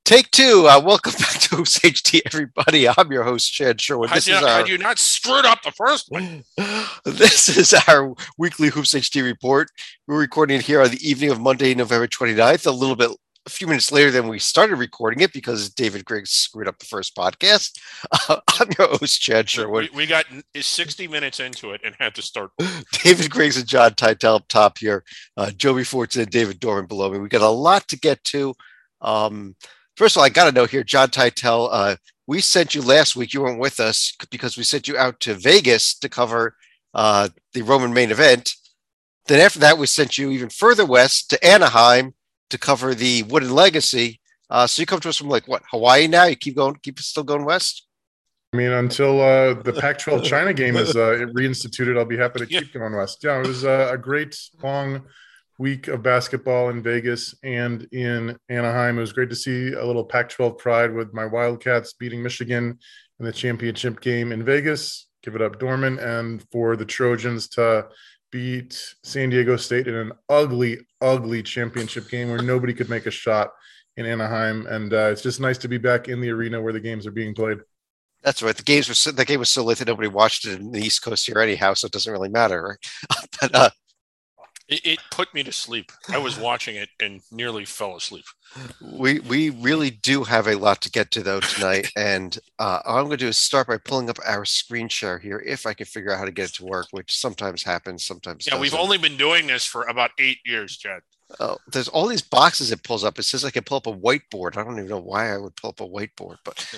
Take two. Welcome back to Hoops HD, everybody. I'm your host, Chad Sherwood. Had you not screwed up the first one? This is our weekly Hoops HD report. We're recording it here on the evening of Monday, November 29th, a few minutes later than we started recording it because David Griggs screwed up the first podcast. I'm your host, Chad Sherwood. We got 60 minutes into it and had to start. David Griggs and John Titel up top here. Joby Fortson and David Dorman below me. We got a lot to get to. First of all, I got to know here, John Titel, we sent you last week. You weren't with us because we sent you out to Vegas to cover the Roman main event. Then after that, we sent you even further west to Anaheim to cover the Wooden Legacy. So you come to us from Hawaii now? You keep still going west? I mean, until the Pac-12 China game is reinstituted, I'll be happy to keep going west. Yeah, it was a great long week of basketball in Vegas and in Anaheim. It was great to see a little Pac-12 pride with my Wildcats beating Michigan in the championship game in Vegas. Give it up, Dorman. And for the Trojans to beat San Diego State in an ugly, ugly championship game where nobody could make a shot in Anaheim. And it's just nice to be back in the arena where the games are being played. That's right. The game was so late that nobody watched it in the East Coast here anyhow, so it doesn't really matter, right? But It put me to sleep. I was watching it and nearly fell asleep. We really do have a lot to get to, though, tonight. And all I'm going to do is start by pulling up our screen share here, if I can figure out how to get it to work, which sometimes happens, sometimes doesn't. We've only been doing this for about 8 years, Chad. There's all these boxes it pulls up. It says I can pull up a whiteboard. I don't even know why I would pull up a whiteboard, but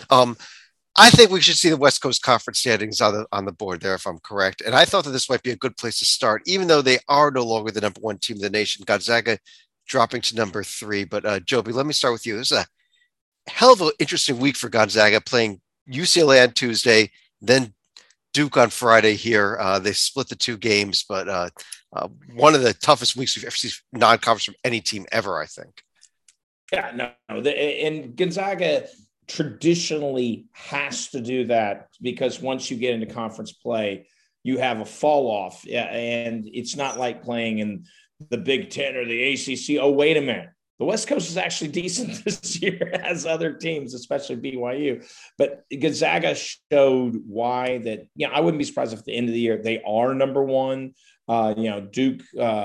I think we should see the West Coast Conference standings on the board there, if I'm correct. And I thought that this might be a good place to start, even though they are no longer the number one team in the nation. Gonzaga dropping to number 3. But Joby, let me start with you. This is a hell of an interesting week for Gonzaga, playing UCLA on Tuesday, then Duke on Friday here. They split the two games, but one of the toughest weeks we've ever seen non-conference from any team ever, I think. Yeah, no. And Gonzaga traditionally has to do that because once you get into conference play, you have a fall off. Yeah, and it's not like playing in the Big Ten or the ACC. Oh, wait a minute. The West Coast is actually decent this year as other teams, especially BYU. But Gonzaga showed why that, I wouldn't be surprised if at the end of the year they are number one. Duke,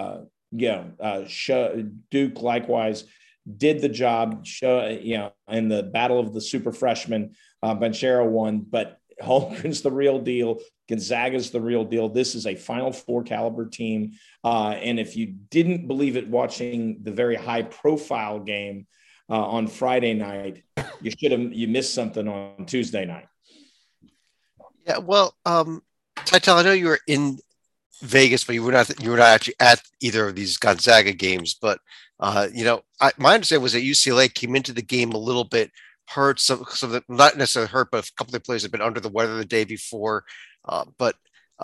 Duke likewise did the job, in the battle of the super freshman. Banchero won, but Holmgren's the real deal. Gonzaga's the real deal. This is a Final Four caliber team. And if you didn't believe it watching the very high profile game on Friday night, you missed something on Tuesday night. Yeah, well, Titel, I know you were in Vegas, but you were not actually at either of these Gonzaga games. But my understanding was that UCLA came into the game a little bit hurt. Some of them, not necessarily hurt, but a couple of the players had been under the weather the day before. Were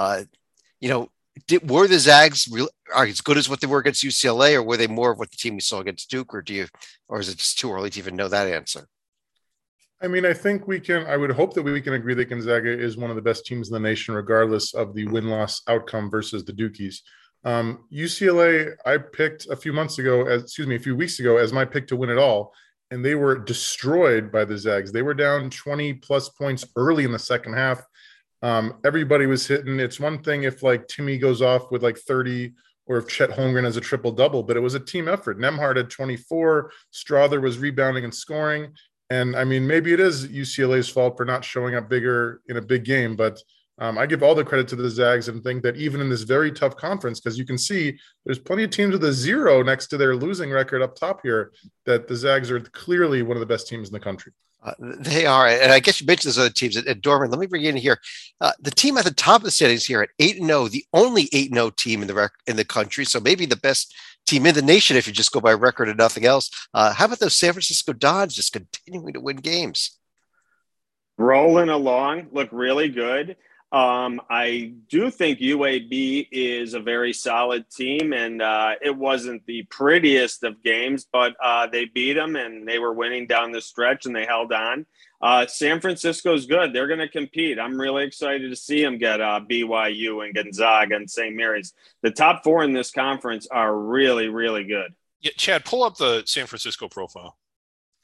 the Zags as good as what they were against UCLA, or were they more of what the team we saw against Duke, or is it just too early to even know that answer? I mean, I would hope that we can agree that Gonzaga is one of the best teams in the nation, regardless of the win-loss outcome versus the Dukies. UCLA, I picked a few weeks ago as my pick to win it all, and they were destroyed by the Zags. They were down 20 plus points early in the second half. Everybody was hitting. It's one thing if Timmy goes off with 30, or if Chet Holmgren has a triple double, but it was a team effort. Nembhard had 24. Strawther was rebounding and scoring. And I mean, maybe it is UCLA's fault for not showing up bigger in a big game, but I give all the credit to the Zags and think that even in this very tough conference, because you can see there's plenty of teams with a 0 next to their losing record up top here, that the Zags are clearly one of the best teams in the country. They are. And I guess you mentioned those other teams. At Dorman, let me bring you in here. The team at the top of the standings here at 8-0, the only 8-0 team in the country. So maybe the best team in the nation if you just go by record and nothing else. How about those San Francisco Dons just continuing to win games? Rolling along, look really good. I do think UAB is a very solid team, and it wasn't the prettiest of games, but they beat them, and they were winning down the stretch, and they held on. San Francisco's good. They're going to compete. I'm really excited to see them get BYU and Gonzaga and St. Mary's. The top four in this conference are really, really good. Yeah, Chad, pull up the San Francisco profile.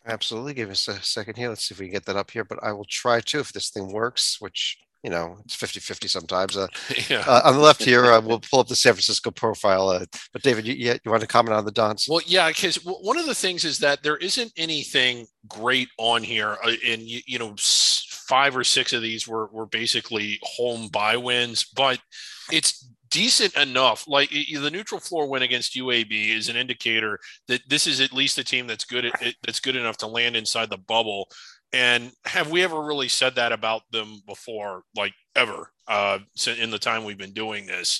Absolutely. Give us a second here. Let's see if we can get that up here, but I will try to if this thing works, which, it's 50-50 sometimes. Yeah. On the left here, we'll pull up the San Francisco profile. But David, you want to comment on the Dons? Well, yeah, because one of the things is that there isn't anything great on here. And, 5 or 6 of these were basically home bye wins, but it's decent enough. Like the neutral floor win against UAB is an indicator that this is at least a team that's good enough to land inside the bubble. And have we ever really said that about them before, like ever, in the time we've been doing this?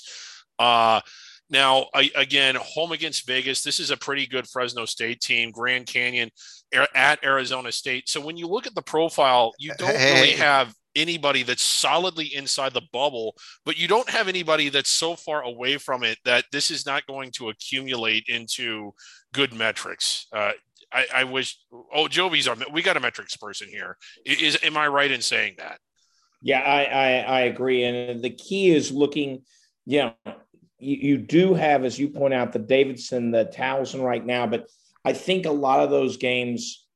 Now, again, home against Vegas, this is a pretty good Fresno State team, Grand Canyon at Arizona State. So when you look at the profile, you don't really have anybody that's solidly inside the bubble, but you don't have anybody that's so far away from it that this is not going to accumulate into good metrics. I wish, Jovi's we got a metrics person here. Am I right in saying that? Yeah, I agree. And the key is looking, you do have, as you point out, the Davidson, the Towson right now, but I think a lot of those games,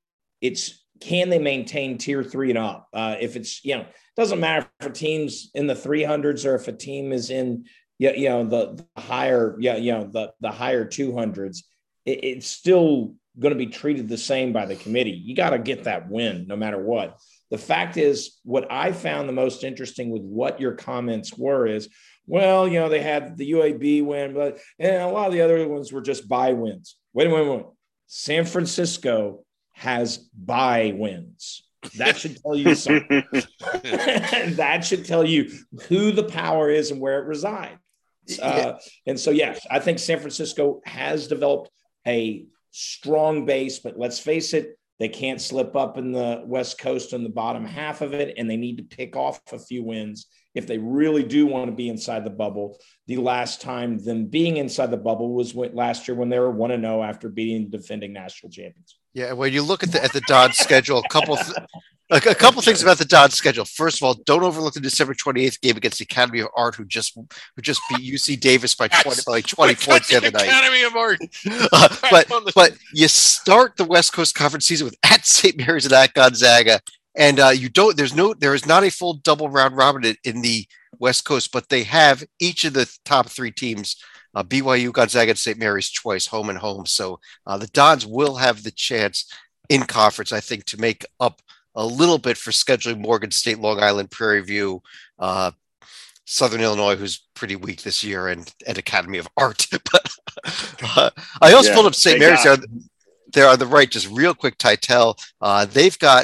can they maintain tier 3 and up? If it's, doesn't matter if a team's in the 300s or if a team is in, the higher, the higher 200s, it's still going to be treated the same by the committee. You got to get that win no matter what. The fact is, what I found the most interesting with what your comments were is, well, they had the UAB win, but a lot of the other ones were just bye wins. Wait. San Francisco has bye wins. That should tell you something. That should tell you who the power is and where it resides. And so, yes, I think San Francisco has developed a strong base, but let's face it, they can't slip up in the West Coast on the bottom half of it, and they need to pick off a few wins if they really do want to be inside the bubble. The last time them being inside the bubble was last year when they were 1-0 after beating the defending national champions. Yeah, when you look at the Dons schedule, a couple things about the Dons schedule. First of all, don't overlook the December 28th game against the Academy of Art, who just beat UC Davis by 20 points the other night. Academy of Art. But you start the West Coast Conference season with at St. Mary's and at Gonzaga, and there is not a full double round robin in the West Coast, but they have each of the top 3 teams. BYU, Gonzaga, and St. Mary's twice, home and home. So the Dons will have the chance in conference, I think, to make up a little bit for scheduling Morgan State, Long Island, Prairie View, Southern Illinois, who's pretty weak this year, and Academy of Art. But I also pulled up St. Mary's there on the right, just real quick, Titel. They've got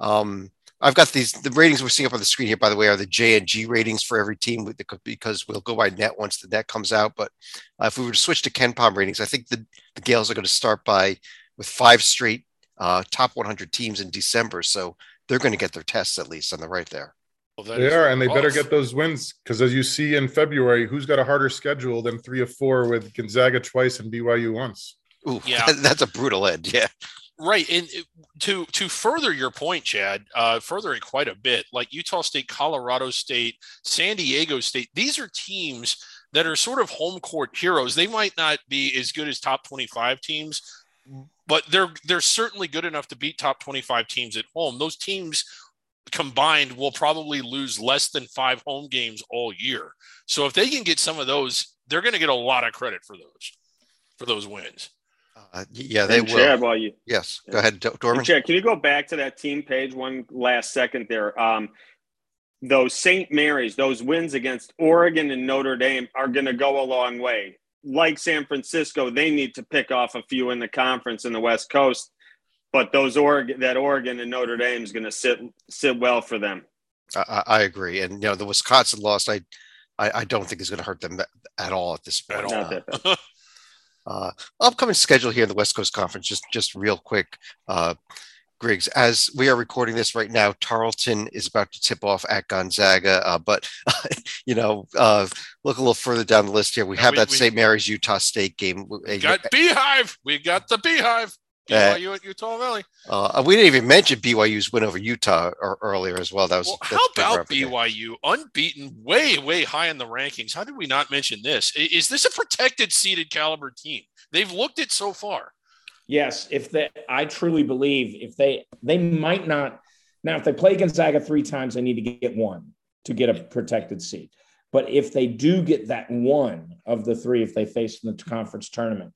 I've got the ratings we're seeing up on the screen here, by the way, are the J&G ratings for every team because we'll go by net once the net comes out. But if we were to switch to KenPom ratings, I think the Gales are going to start with 5 straight top 100 teams in December. So they're going to get their tests at least on the right there. Well, they are, and they better get those wins because as you see in February, who's got a harder schedule than 3 of 4 with Gonzaga twice and BYU once? Ooh, yeah. That's a brutal end. Yeah. Right. And to further your point, Chad, further it quite a bit, like Utah State, Colorado State, San Diego State, these are teams that are sort of home court heroes. They might not be as good as top 25 teams, but they're certainly good enough to beat top 25 teams at home. Those teams combined will probably lose less than 5 home games all year. So if they can get some of those, they're going to get a lot of credit for those wins. Yeah, they will. Chad, yes, go ahead, Dorman. Chad, can you go back to that team page one last second there? Those St. Mary's, those wins against Oregon and Notre Dame are going to go a long way. Like San Francisco, they need to pick off a few in the conference in the West Coast, but that Oregon and Notre Dame is going to sit well for them. I agree, and the Wisconsin loss, I don't think is going to hurt them at all at this point. Not that bad. Upcoming schedule here in the West Coast Conference, just real quick, Griggs, as we are recording this right now, Tarleton is about to tip off at Gonzaga, but look a little further down the list here. We have that St. Mary's Utah State game. We got Beehive. We got the Beehive. BYU at Utah Valley. We didn't even mention BYU's win over Utah earlier as well. How about BYU unbeaten, way high in the rankings? How did we not mention this? Is this a protected seeded caliber team? They've looked it so far. Yes, I truly believe if they might not now, if they play Gonzaga 3 times, they need to get one to get a protected seat. But if they do get that one of the 3, if they face in the conference tournament,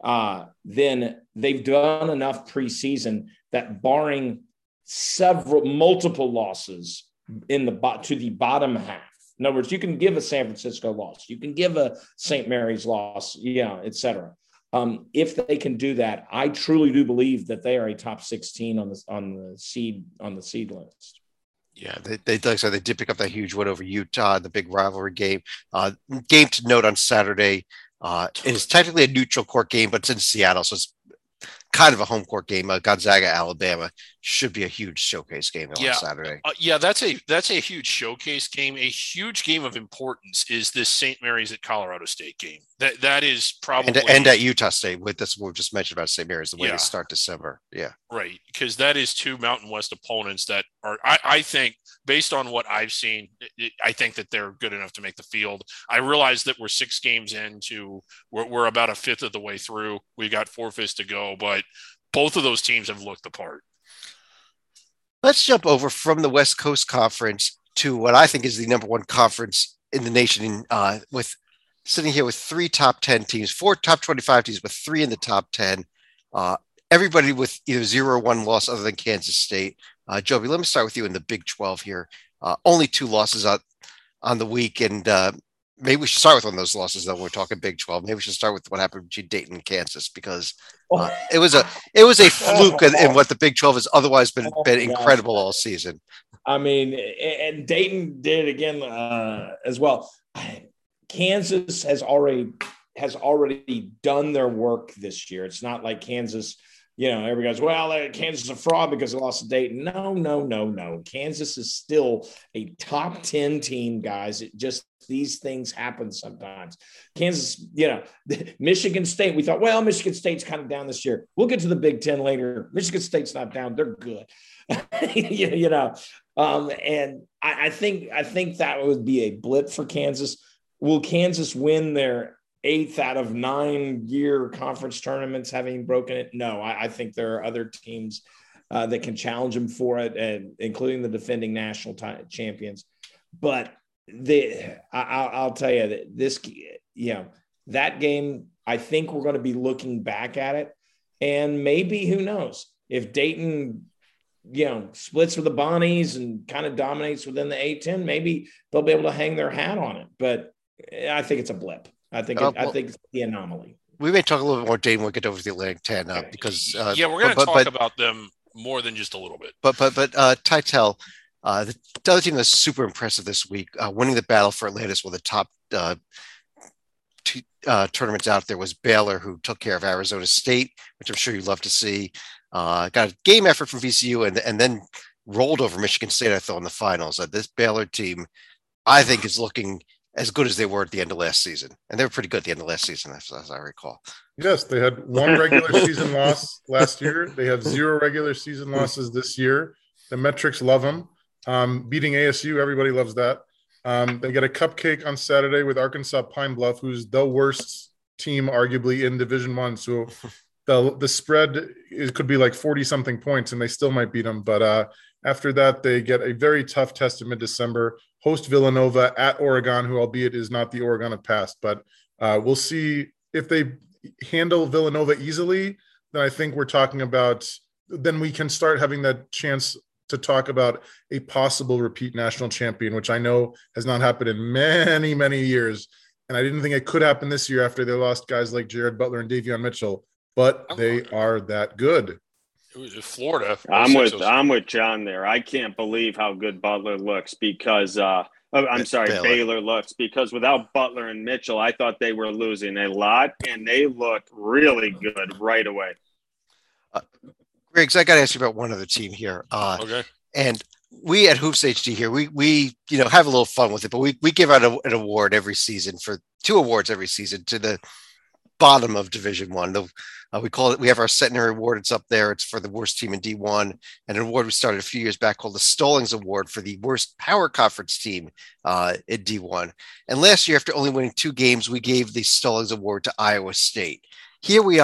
then they've done enough preseason that barring multiple losses to the bottom half. In other words, you can give a San Francisco loss, you can give a St. Mary's loss, et cetera. If they can do that, I truly do believe that they are a top 16 on the seed list. Yeah, they did pick up that huge win over Utah, the big rivalry game. Game to note on Saturday. It is technically a neutral court game, but it's in Seattle, so it's kind of a home court game. Gonzaga, Alabama should be a huge showcase game on Saturday. That's a huge showcase game. A huge game of importance is this St. Mary's at Colorado State game. That is probably and at Utah State with this we just mentioned about St. Mary's, the way to start December. Yeah, right, because that is 2 Mountain West opponents that are I think based on what I've seen, I think that they're good enough to make the field. I realize that we're 6 games into, we're about a fifth of the way through. We've got 4 fifths to go, but both of those teams have looked the part. Let's jump over from the West Coast Conference to what I think is the number 1 conference in the nation, with sitting here with 3 top 10 teams, 4 top 25 teams, but 3 in the top 10. Everybody with either 0 or 1 loss other than Kansas State. Joby, let me start with you in the Big 12 here. Only 2 losses on the week, and maybe we should start with one of those losses, though, when we're talking Big 12. Maybe we should start with what happened between Dayton and Kansas, because it was a fluke in what the Big 12 has otherwise been incredible all season. I mean, and Dayton did it again as well. Kansas has already done their work this year. It's not like Kansas, everybody goes, well, Kansas is a fraud because they lost to Dayton. No. Kansas is still a top 10 team, guys. These things happen sometimes. Kansas, Michigan State, we thought, well, Michigan State's kind of down this year. We'll get to the Big Ten later. Michigan State's not down. They're good. And I think that would be a blip for Kansas. Will Kansas win their 8th out of 9-year conference tournaments, having broken it? No, I think there are other teams that can challenge them for it, and including the defending national champions. But I'll tell you that that game, I think we're going to be looking back at it, and maybe, who knows, if Dayton, splits with the Bonnies and kind of dominates within the A-10, maybe they'll be able to hang their hat on it. But I think it's a blip. I think it's the anomaly. We may talk a little bit more Dayton when we get over to the Atlantic 10 because we're going to talk about them more than just a little bit. But Titel, the other team that's super impressive this week, winning the battle for Atlantis, one of the top tournaments out there, was Baylor, who took care of Arizona State, which I'm sure you'd love to see. Got a game effort from VCU and then rolled over Michigan State, I thought, in the finals. This Baylor team, I think, is looking as good as they were at the end of last season. And they were pretty good at the end of last season, as I recall. Yes, they had 1 regular season loss last year. They have 0 regular season losses this year. The metrics love them. Beating ASU, everybody loves that. They get a cupcake on Saturday with Arkansas Pine Bluff, who's the worst team, arguably, in Division I. So the spread could be like 40-something points, and they still might beat them. But after that, they get a very tough test in mid-December, host Villanova at Oregon, who, albeit, is not the Oregon of past. But we'll see if they handle Villanova easily. Then I think we're talking about – then we can start having that chance to talk about a possible repeat national champion, which I know has not happened in many, many years. And I didn't think it could happen this year after they lost guys like Jared Butler and Davion Mitchell, but they are that good. It was Florida. I'm with John there. I can't believe how good Butler looks because Baylor looks, because without Butler and Mitchell, I thought they were losing a lot, and they looked really good right away. Griggs, I got to ask you about one other team here. Okay. And we at Hoops HD here, we have a little fun with it, but we give out an award every season, for 2 awards every season, to the bottom of Division I. We call it, we have our centenary award. It's up there. It's for the worst team in D1, and an award we started a few years back called the Stallings Award for the worst power conference team in D1. And last year, after only winning 2 games, we gave the Stallings Award to Iowa State. Here we are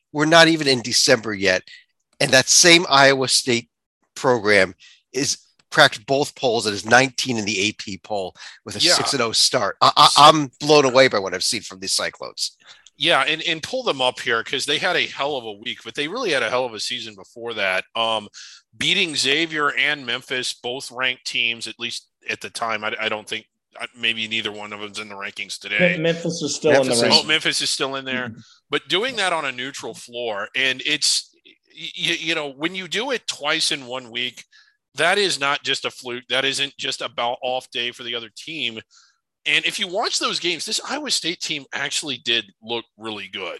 we're not even in December yet. And that same Iowa State program is cracked both polls and is 19 in the AP poll with a 6-0 start. I'm blown away by what I've seen from these Cyclones. Yeah, and pull them up here because they had a hell of a week, but they really had a hell of a season before that. Beating Xavier and Memphis, both ranked teams, at least at the time. I don't think maybe neither one of them's in the rankings today. Memphis is still in the rankings. Oh, Memphis is still in there. Mm-hmm. But doing that on a neutral floor, and it's, you know, when you do it twice in 1 week, that is not just a fluke. That isn't just a off day for the other team. And if you watch those games, this Iowa State team actually did look really good.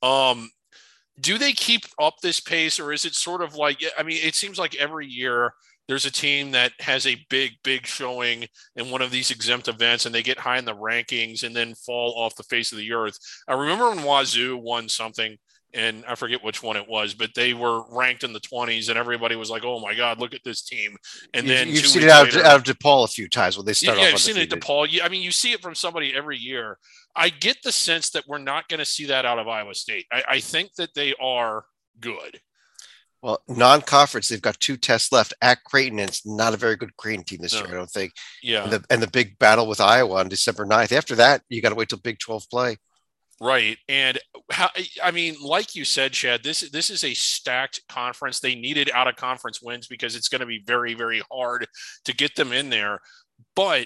Do they keep up this pace, or is it sort of like, I mean, it seems like every year there's a team that has a big showing in one of these exempt events and they get high in the rankings and then fall off the face of the earth. I remember when Wazoo won something, and I forget which one it was, but they were ranked in the 20s and everybody was like, oh my God, look at this team. And then you've seen it out of DePaul a few times when they start off. Yeah, I've seen it at DePaul. I mean, you see it from somebody every year. I get the sense that we're not going to see that out of Iowa State. I think that they are good. Well, non-conference, they've got 2 tests left at Creighton, and it's not a very good Creighton team this year, I don't think. Yeah. And the big battle with Iowa on December 9th. After that, you got to wait till Big 12 play. Right. And I mean, like you said, Chad, this is a stacked conference. They needed out of conference wins because it's going to be very, very hard to get them in there. But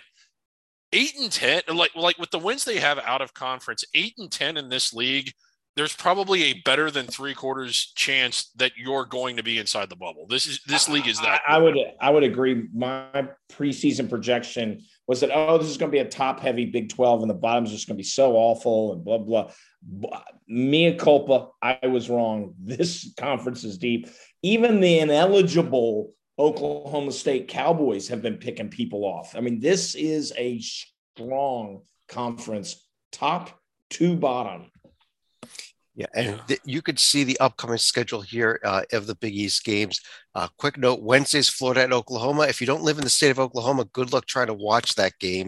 8-10, like with the wins they have out of conference, 8-10 in this league, there's probably a better than 3/4 chance that you're going to be inside the bubble. This league is that. I would agree. My preseason projection was that, this is going to be a top heavy Big 12 and the bottom's just going to be so awful and blah, blah. Mea culpa. I was wrong. This conference is deep. Even the ineligible Oklahoma State Cowboys have been picking people off. I mean, this is a strong conference, top to bottom. Yeah, and you could see the upcoming schedule here of the Big East games. Quick note, Wednesday's Florida and Oklahoma. If you don't live in the state of Oklahoma, good luck trying to watch that game.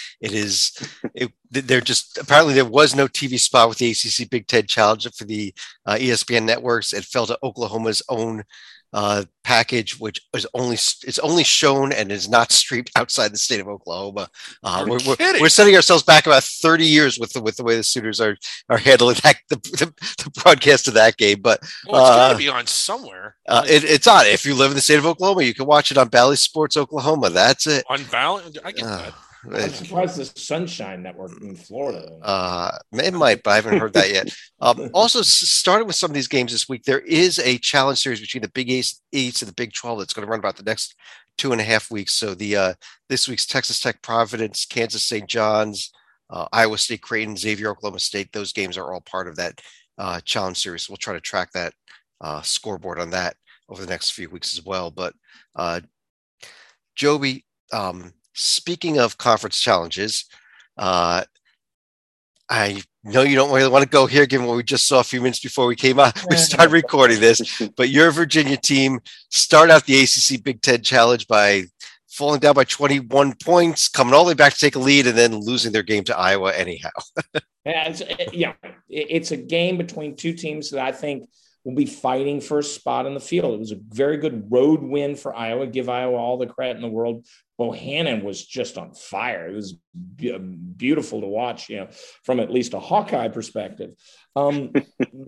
They're just, apparently there was no TV spot with the ACC Big Ten Challenge for the ESPN networks. It fell to Oklahoma's own package, which is only shown and is not streamed outside the state of Oklahoma. We're setting ourselves back about 30 years with the way the Sooners are handling the broadcast of that game. But it's got to be on somewhere. It's on. If you live in the state of Oklahoma, you can watch it on Bally Sports Oklahoma. That's it. On Bally, I get that. I'm surprised the Sunshine Network in Florida. It might, but I haven't heard that yet. Also, starting with some of these games this week, there is a challenge series between the Big East and the Big 12 that's going to run about the next 2.5 weeks. So this week's Texas Tech, Providence, Kansas St. John's, Iowa State, Creighton, Xavier, Oklahoma State. Those games are all part of that challenge series. So we'll try to track that scoreboard on that over the next few weeks as well. But Joby, speaking of conference challenges, I know you don't really want to go here, given what we just saw a few minutes before we started recording this, but your Virginia team started out the ACC Big Ten Challenge by falling down by 21 points, coming all the way back to take a lead, and then losing their game to Iowa anyhow. It's a game between two teams that I think will be fighting for a spot in the field. It was a very good road win for Iowa. Give Iowa all the credit in the world. Bohannon was just on fire. It was beautiful to watch, from at least a Hawkeye perspective. The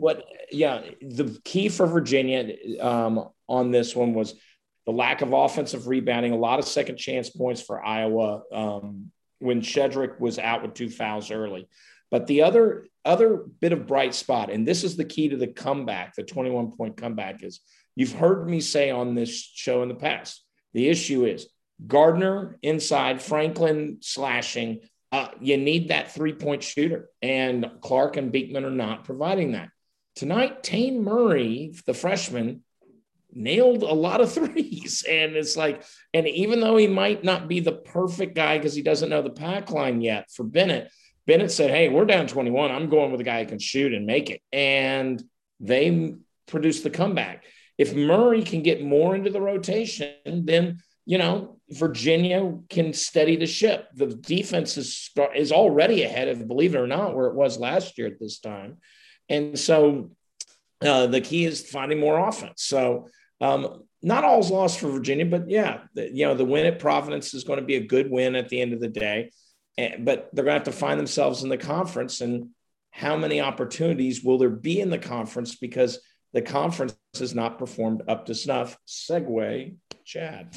key for Virginia on this one was the lack of offensive rebounding, a lot of second chance points for Iowa when Shedrick was out with 2 fouls early. But the other bit of bright spot, and this is the key to the comeback, the 21-point comeback, is you've heard me say on this show in the past, the issue is Gardner inside, Franklin slashing. You need that 3-point shooter, and Clark and Beekman are not providing that. Tonight, Tane Murray, the freshman, nailed a lot of threes. And it's like, and even though he might not be the perfect guy because he doesn't know the pack line yet for Bennett said, hey, we're down 21. I'm going with a guy who can shoot and make it. And they produced the comeback. If Murray can get more into the rotation, then, Virginia can steady the ship. The defense is already ahead of, believe it or not, where it was last year at this time. And so The key is finding more offense. So not all's lost for Virginia, but the win at Providence is going to be a good win at the end of the day. But they're going to have to find themselves in the conference, and how many opportunities will there be in the conference, because the conference has not performed up to snuff. Segue, Chad.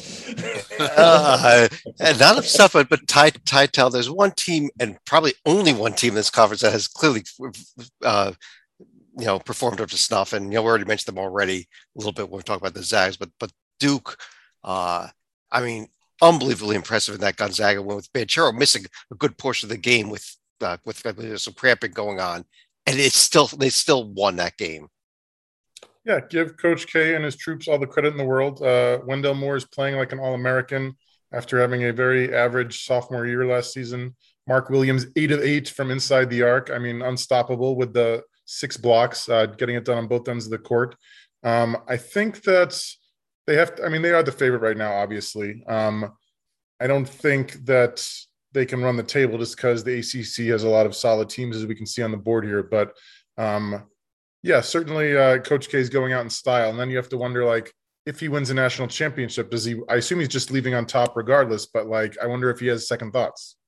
And not of stuff, but Title. There's one team, and probably only one team in this conference, that has clearly, performed up to snuff. And we already mentioned them already a little bit when we talk about the Zags, but Duke. Unbelievably impressive in that Gonzaga win, with Banchero missing a good portion of the game with some cramping going on, and they still won that game. Yeah, give Coach K and his troops all the credit in the world. Wendell Moore is playing like an All-American after having a very average sophomore year last season. Mark Williams, 8 of 8 from inside the arc. Unstoppable with the 6 blocks, getting it done on both ends of the court. I think that they have to, they are the favorite right now, obviously. I don't think that they can run the table just because the ACC has a lot of solid teams, as we can see on the board here. But certainly Coach K is going out in style. And then you have to wonder, if he wins a national championship, I assume he's just leaving on top regardless, but I wonder if he has second thoughts.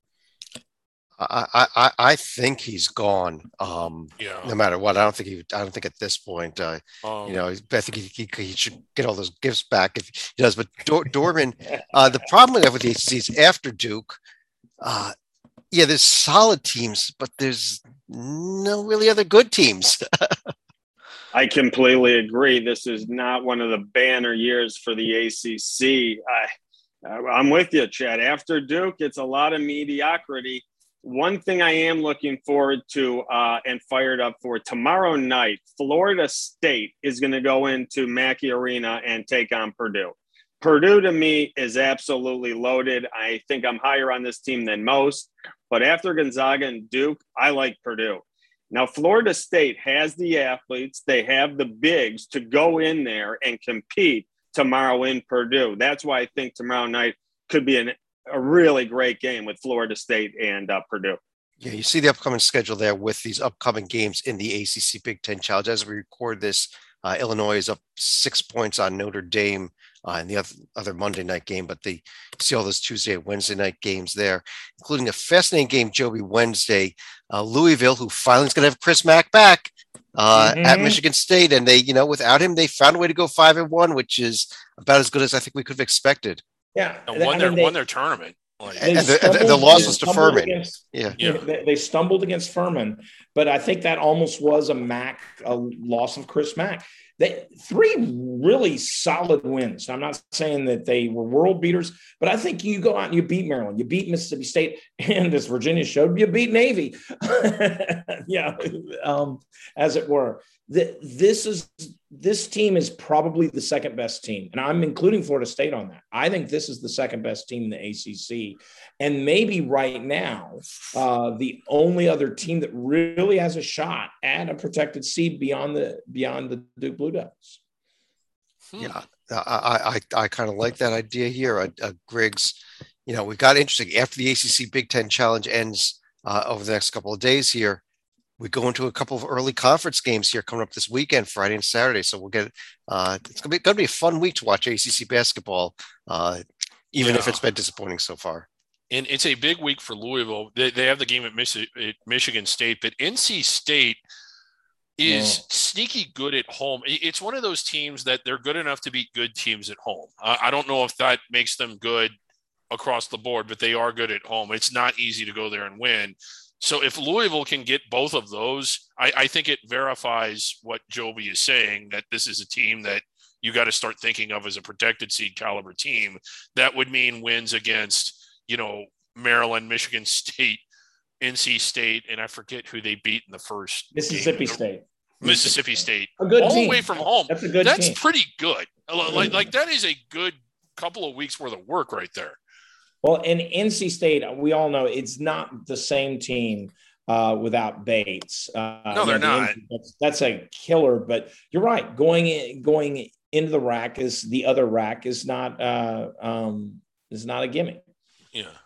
I think he's gone. No matter what, I don't think at this point. I think he should get all those gifts back if he does. But Dorman, the problem we have with the ACC is after Duke. There's solid teams, but there's no really other good teams. I completely agree. This is not one of the banner years for the ACC. I'm with you, Chad. After Duke, it's a lot of mediocrity. One thing I am looking forward to and fired up for tomorrow night, Florida State is going to go into Mackey Arena and take on Purdue. Purdue, to me, is absolutely loaded. I think I'm higher on this team than most. But after Gonzaga and Duke, I like Purdue. Now, Florida State has the athletes. They have the bigs to go in there and compete tomorrow in Purdue. That's why I think tomorrow night could be a really great game with Florida State and Purdue. Yeah, you see the upcoming schedule there with these upcoming games in the ACC Big Ten Challenge. As we record this, Illinois is up 6 points on Notre Dame in the other Monday night game, but you see all those Tuesday and Wednesday night games there, including a fascinating game, Joby, Wednesday. Louisville, who finally is going to have Chris Mack back at Michigan State, and they, without him, they found a way to go 5-1, which is about as good as I think we could have expected. Yeah, won their tournament. And the loss was to Furman. They stumbled against Furman, but I think that almost was a loss of Chris Mack. 3 really solid wins. I'm not saying that they were world beaters, but I think you go out and you beat Maryland, you beat Mississippi State, and as Virginia showed, you beat Navy. As it were. This team is probably the second best team, and I'm including Florida State on that. I think this is the second best team in the ACC, and maybe right now the only other team that really has a shot at a protected seed beyond the Duke Blue Devils. Yeah, I kind of like that idea here. Griggs, we got interesting after the ACC Big Ten Challenge ends over the next couple of days here. We go into a couple of early conference games here coming up this weekend, Friday and Saturday. So we'll get it's going to be a fun week to watch ACC basketball, even if it's been disappointing so far. And it's a big week for Louisville. They have the game at Michigan State, but NC State is sneaky good at home. It's one of those teams that they're good enough to beat good teams at home. I don't know if that makes them good across the board, but they are good at home. It's not easy to go there and win. So if Louisville can get both of those, I think it verifies what Joby is saying, that this is a team that you got to start thinking of as a protected seed caliber team. That would mean wins against, Maryland, Michigan State, NC State, and I forget who they beat in the first Mississippi State. Mississippi State. A good all team. The way from home. That's a good That's team. Pretty good. Like that is a good couple of weeks worth of work right there. Well, in NC State, we all know it's not the same team without Bates. No, they're not. That's a killer. But you're right. Going into the rack is the other rack is not a gimmick. Yeah.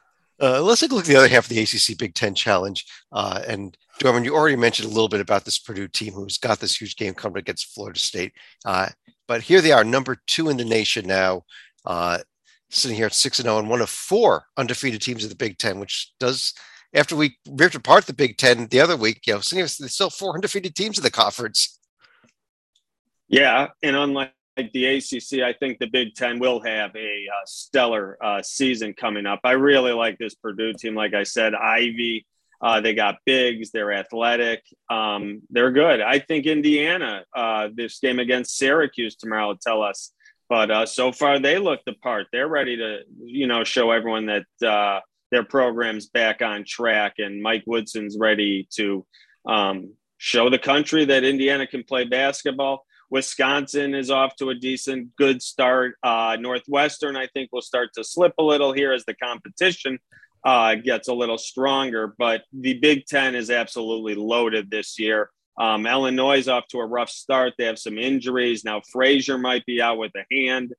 Let's take a look at the other half of the ACC Big Ten Challenge. And Dorman, you already mentioned a little bit about this Purdue team who's got this huge game coming against Florida State. But here they are, number 2 in the nation now, sitting here at 6-0 and one of 4 undefeated teams in the Big Ten, which does, after we ripped apart the Big Ten the other week, sitting here, there's still 4 undefeated teams in the conference. Yeah, and unlike the ACC, I think the Big Ten will have a stellar season coming up. I really like this Purdue team. Like I said, Ivy, they got bigs, they're athletic, they're good. I think Indiana, this game against Syracuse tomorrow will tell us. But so far, they look the part. They're ready to, show everyone that their program's back on track, and Mike Woodson's ready to show the country that Indiana can play basketball. Wisconsin is off to a good start. Northwestern, I think, will start to slip a little here as the competition gets a little stronger. But the Big Ten is absolutely loaded this year. Illinois is off to a rough start. They have some injuries. Now Frazier might be out with a hand.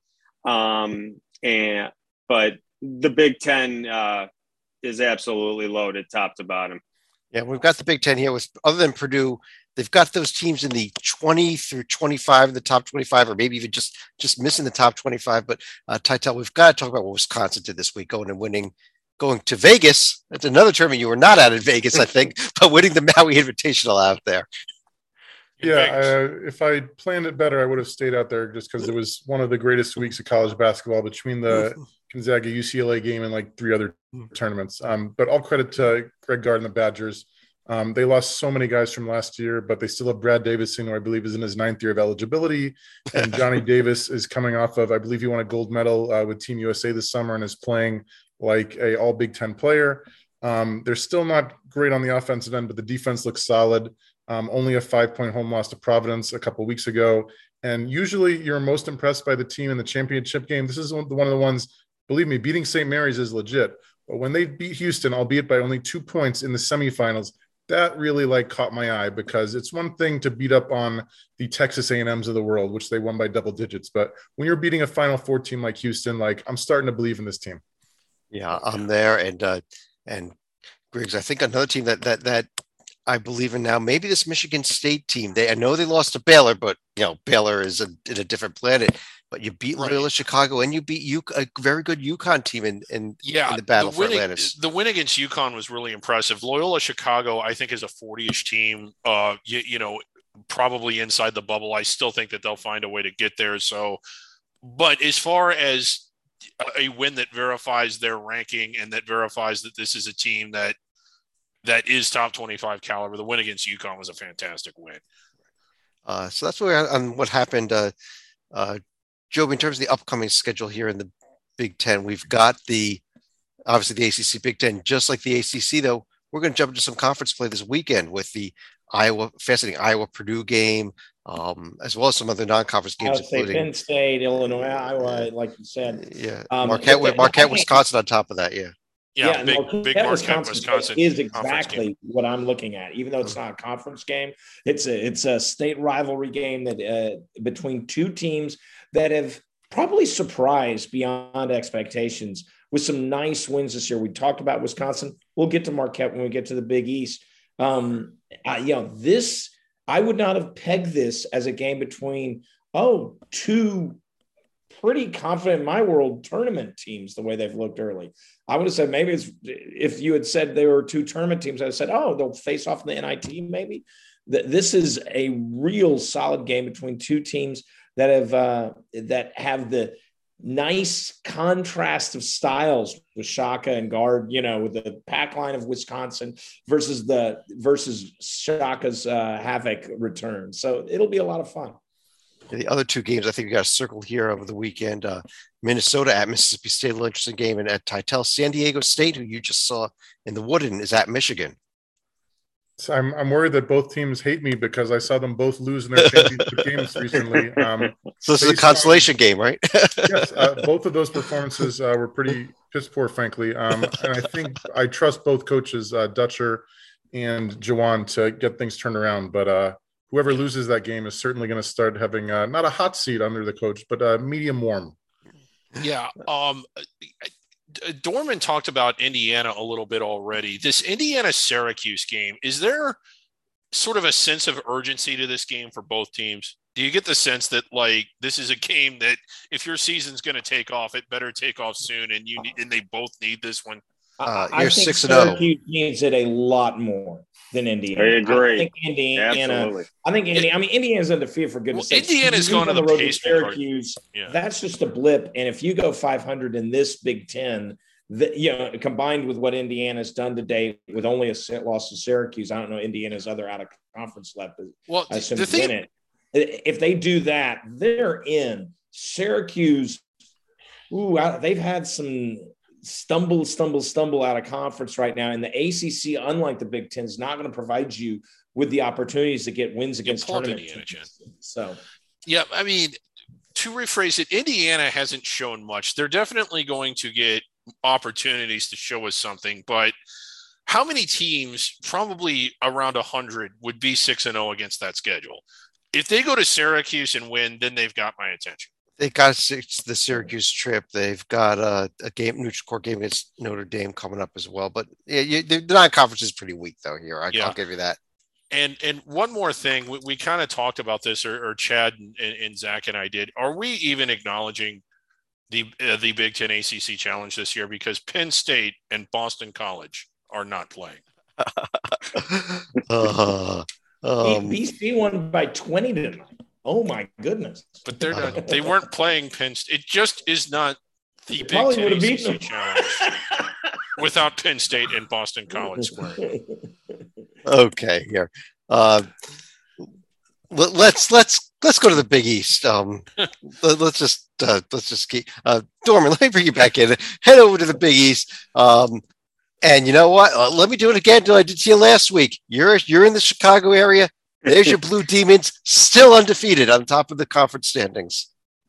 But the Big Ten is absolutely loaded top to bottom. Yeah, we've got the Big Ten here with, other than Purdue, they've got those teams in the 20 through 25 in the top 25, or maybe even just missing the top 25. But Titel, we've got to talk about what Wisconsin did this week, going to Vegas. That's another tournament you were not at in Vegas, I think, but winning the Maui Invitational out there. Yeah, if I planned it better, I would have stayed out there just because it was one of the greatest weeks of college basketball between the Gonzaga UCLA game and like 3 other tournaments. But all credit to Greg Gard and the Badgers. They lost so many guys from last year, but they still have Brad Davison, who I believe is in his 9th year of eligibility. And Johnny Davis is coming off of, I believe he won a gold medal with Team USA this summer and is playing like a all Big Ten player. They're still not great on the offensive end, but the defense looks solid. Only a 5-point home loss to Providence a couple of weeks ago. And usually you're most impressed by the team in the championship game. This is one of the ones, believe me, beating St. Mary's is legit. But when they beat Houston, albeit by only 2 points in the semifinals, that really caught my eye, because it's one thing to beat up on the Texas A&Ms of the world, which they won by double digits. But when you're beating a Final Four team like Houston, I'm starting to believe in this team. Yeah, I'm there. And Griggs, I think another team that I believe in now, maybe this Michigan State team. I know they lost to Baylor, but Baylor is in a different planet. But you beat Loyola Chicago, and you beat a very good UConn team in the battle for Atlantis. The win against UConn was really impressive. Loyola Chicago, I think, is a 40-ish team. Probably inside the bubble. I still think that they'll find a way to get there. So, but as far as a win that verifies their ranking and that verifies that this is a team that is top 25 caliber, the win against UConn was a fantastic win. So that's where on what happened. Joby, in terms of the upcoming schedule here in the Big Ten, we've got obviously the ACC Big Ten. Just like the ACC, though, we're going to jump into some conference play this weekend with the fascinating Iowa Purdue game, as well as some other non-conference games, including Penn State, Illinois, Iowa, like you said. Yeah, Marquette, Wisconsin on top of that. Yeah, big Marquette, Wisconsin is exactly what I'm looking at. Even though it's not a conference game, it's a state rivalry game that between 2 teams that have probably surprised beyond expectations with some nice wins this year. We talked about Wisconsin. We'll get to Marquette when we get to the Big East. This, I would not have pegged this as a game between 2 pretty confident in my world tournament teams, the way they've looked early. I would have said maybe if you had said they were 2 tournament teams, I would have said, they'll face off in the NIT maybe. This is a real solid game between 2 teams that have the nice contrast of styles with Shaka and Gard, with the pack line of Wisconsin versus Shaka's Havoc return. So it'll be a lot of fun. The other 2 games I think we got a circle here over the weekend. Minnesota at Mississippi State, a little interesting game. And at Titel, San Diego State, who you just saw in the Wooden, is at Michigan. So I'm worried that both teams hate me because I saw them both lose in their championship games recently. So this is a consolation game, right? Yes, both of those performances were pretty piss poor, frankly. And I think I trust both coaches, Dutcher and Jawan, to get things turned around. But whoever loses that game is certainly going to start having not a hot seat under the coach, but medium warm. Yeah. Dorman talked about Indiana a little bit already. This Indiana-Syracuse game, is there sort of a sense of urgency to this game for both teams? Do you get the sense that like this is a game that if your season's going to take off, it better take off soon, and they both need this one? I think Syracuse needs it a lot more than Indiana. I agree. I think Indiana. Absolutely. I think Indiana. I mean, Indiana's undefeated for goodness' sake. Indiana's going to the road pace. Syracuse. Yeah. That's just a blip. And if you go 500 in this Big Ten, combined with what Indiana's done today, with only a loss to Syracuse, I don't know Indiana's other out of conference left. Well, I assume win it. If they do that, they're in. Syracuse. They've had some stumble out of conference right now. And the ACC, unlike the Big Ten, is not going to provide you with the opportunities to get wins against tournament teams. So, yeah, I mean, to rephrase it, Indiana hasn't shown much. They're definitely going to get opportunities to show us something, but how many teams, probably around 100, would be 6-0 against that schedule? If they go to Syracuse and win, then they've got my attention. They got the Syracuse trip. They've got a neutral court game against Notre Dame coming up as well. But yeah, the non-conference is pretty weak though here. I'll give you that. And one more thing, we kind of talked about this, or Chad and Zach and I did. Are we even acknowledging the Big Ten ACC Challenge this year? Because Penn State and Boston College are not playing. BC won by 20 tonight. Oh my goodness! But they're not. They weren't playing Penn State. It just is not the Big Ten ACC Challenge without Penn State and Boston College square. Okay, here. Let's go to the Big East. Let's just keep Dorman. Let me bring you back in. Head over to the Big East. And you know what? Let me do it again. I did to you last week. You're in the Chicago area. There's your Blue Demons, still undefeated on top of the conference standings.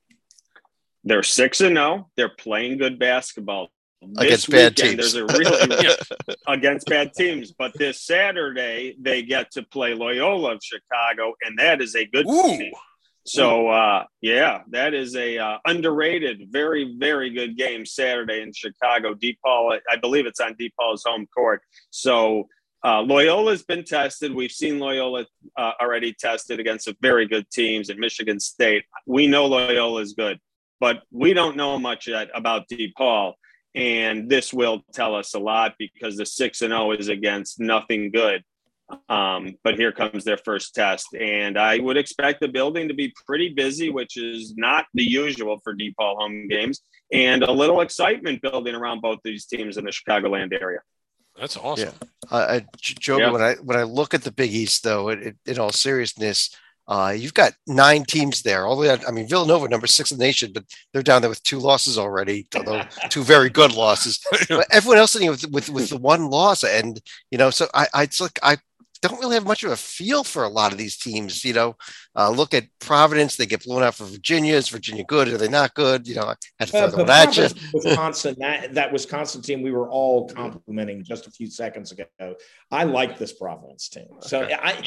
They're 6-0. They're playing good basketball. Against bad teams. There's a real against bad teams. But this Saturday, they get to play Loyola of Chicago, and that is a good team. So, that is a underrated, very, very good game Saturday in Chicago. DePaul, I believe it's on DePaul's home court. So, Loyola's been tested. We've seen Loyola already tested against some very good teams at Michigan State. We know Loyola is good, but we don't know much yet about DePaul. And this will tell us a lot because the 6-0 is against nothing good. But here comes their first test. And I would expect the building to be pretty busy, which is not the usual for DePaul home games, and a little excitement building around both these teams in the Chicagoland area. That's awesome. Yeah. Joe, when I look at the Big East, though, in all seriousness, you've got 9 teams there. All the way, I mean, Villanova, number 6 in the nation, but they're down there with 2 losses already, although 2 very good losses. But everyone else in with the 1 loss, and so I don't really have much of a feel for a lot of these teams. Look at Providence; they get blown out for Virginia. Is Virginia good? Are they not good? I had to throw them at you. Wisconsin, that Wisconsin team we were all complimenting just a few seconds ago. I like this Providence team. So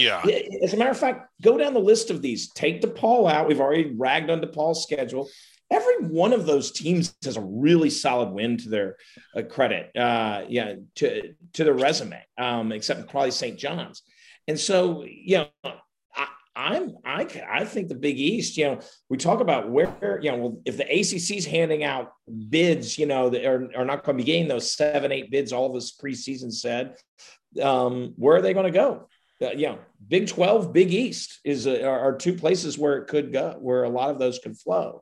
as a matter of fact, go down the list of these. Take DePaul out. We've already ragged on DePaul's schedule. Every one of those teams has a really solid win to their credit, to their resume, except probably St. John's. And so, I think the Big East, we talk about where, if the ACC's handing out bids, that are not going to be getting those 7-8 bids all this preseason said, where are they going to go? Big 12, Big East are 2 places where it could go, where a lot of those could flow.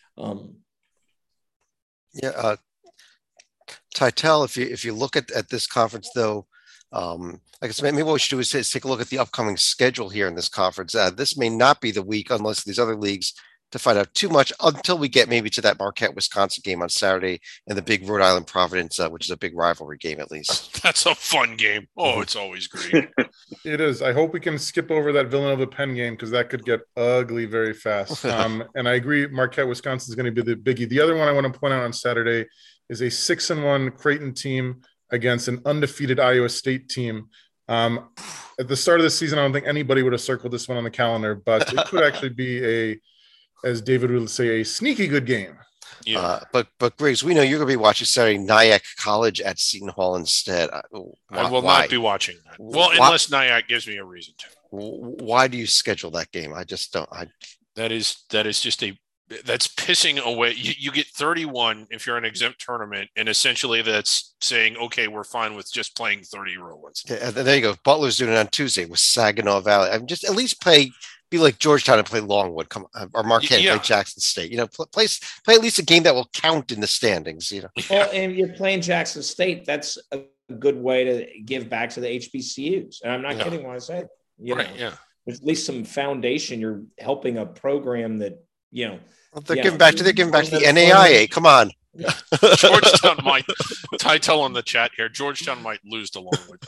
Titel, if you look at this conference, though, I guess maybe what we should do is take a look at the upcoming schedule here in this conference. This may not be the week, unless these other leagues, to find out too much until we get maybe to that Marquette, Wisconsin game on Saturday and the big Rhode Island Providence, which is a big rivalry game at least. That's a fun game. Oh, it's always great. It is. I hope we can skip over that Villanova Penn game because that could get ugly very fast. And I agree, Marquette, Wisconsin is going to be the biggie. The other one I want to point out on Saturday is a 6-1 Creighton team against an undefeated Iowa State team. At the start of the season, I don't think anybody would have circled this one on the calendar, but it could actually be as David would say, a sneaky good game. Yeah. But Griggs, we know you're going to be watching Saturday Nyack College at Seton Hall instead. I will Why? not be watching that. Well, Why? unless Nyack gives me a reason to. Why do you schedule that game? I just don't. That is just that's pissing away. You get 31 if you're an exempt tournament, and essentially that's saying, okay, we're fine with just playing 30-year-old ones. Yeah, there you go. Butler's doing it on Tuesday with Saginaw Valley. I mean, just at least be like Georgetown and play Longwood, or Marquette and play Jackson State. Play at least a game that will count in the standings. Well, and you're playing Jackson State. That's a good way to give back to the HBCUs. And I'm not kidding when I say it. There's at least some foundation. You're helping a program that they're giving back to the NAIA. Come on. Yeah. Georgetown might. Title in the chat here. Georgetown might lose to Longwood.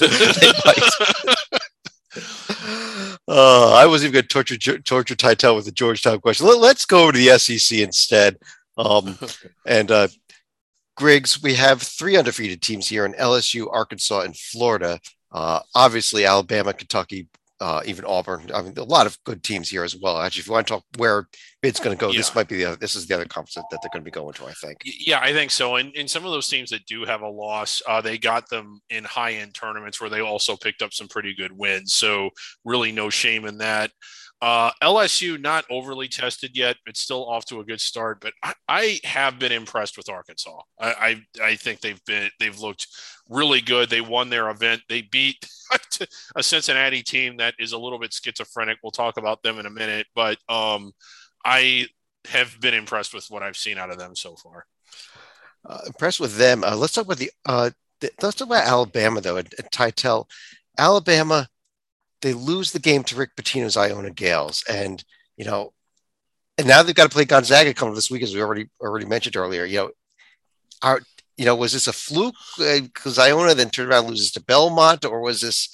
I wasn't even going to torture Titel with the Georgetown question. Let's go over to the SEC instead. And Griggs, we have 3 undefeated teams here in LSU, Arkansas, and Florida. Obviously, Alabama, Kentucky, even Auburn. I mean, a lot of good teams here as well. Actually, if you want to talk where bid's going to go, this is the other conference that they're going to be going to, I think. Yeah, I think so. And some of those teams that do have a loss, they got them in high-end tournaments where they also picked up some pretty good wins. So really no shame in that. LSU not overly tested yet, but still off to a good start. But I have been impressed with Arkansas. I think they've looked really good. They won their event. They beat a Cincinnati team that is a little bit schizophrenic. We'll talk about them in a minute, but I have been impressed with what I've seen out of them so far. Impressed with them. Let's talk about Alabama though. And Titel, Alabama. They lose the game to Rick Pitino's Iona Gales, and now they've got to play Gonzaga coming this week, as we already mentioned earlier. Was this a fluke because Iona then turned around and loses to Belmont, or was this,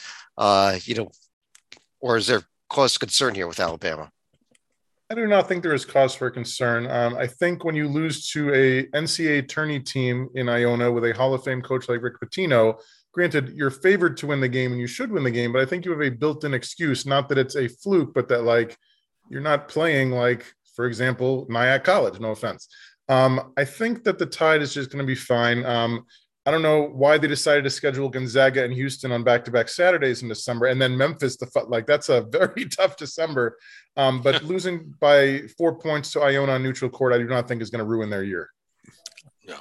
or is there cause for concern here with Alabama? I do not think there is cause for concern. I think when you lose to a NCAA tourney team in Iona with a Hall of Fame coach like Rick Pitino. Granted, you're favored to win the game and you should win the game, but I think you have a built-in excuse, not that it's a fluke, but that you're not playing for example, Nyack College, no offense. I think that the Tide is just going to be fine. I don't know why they decided to schedule Gonzaga and Houston on back-to-back Saturdays in December, and then Memphis, that's a very tough December. But losing by 4 points to Iona on neutral court, I do not think is going to ruin their year. No.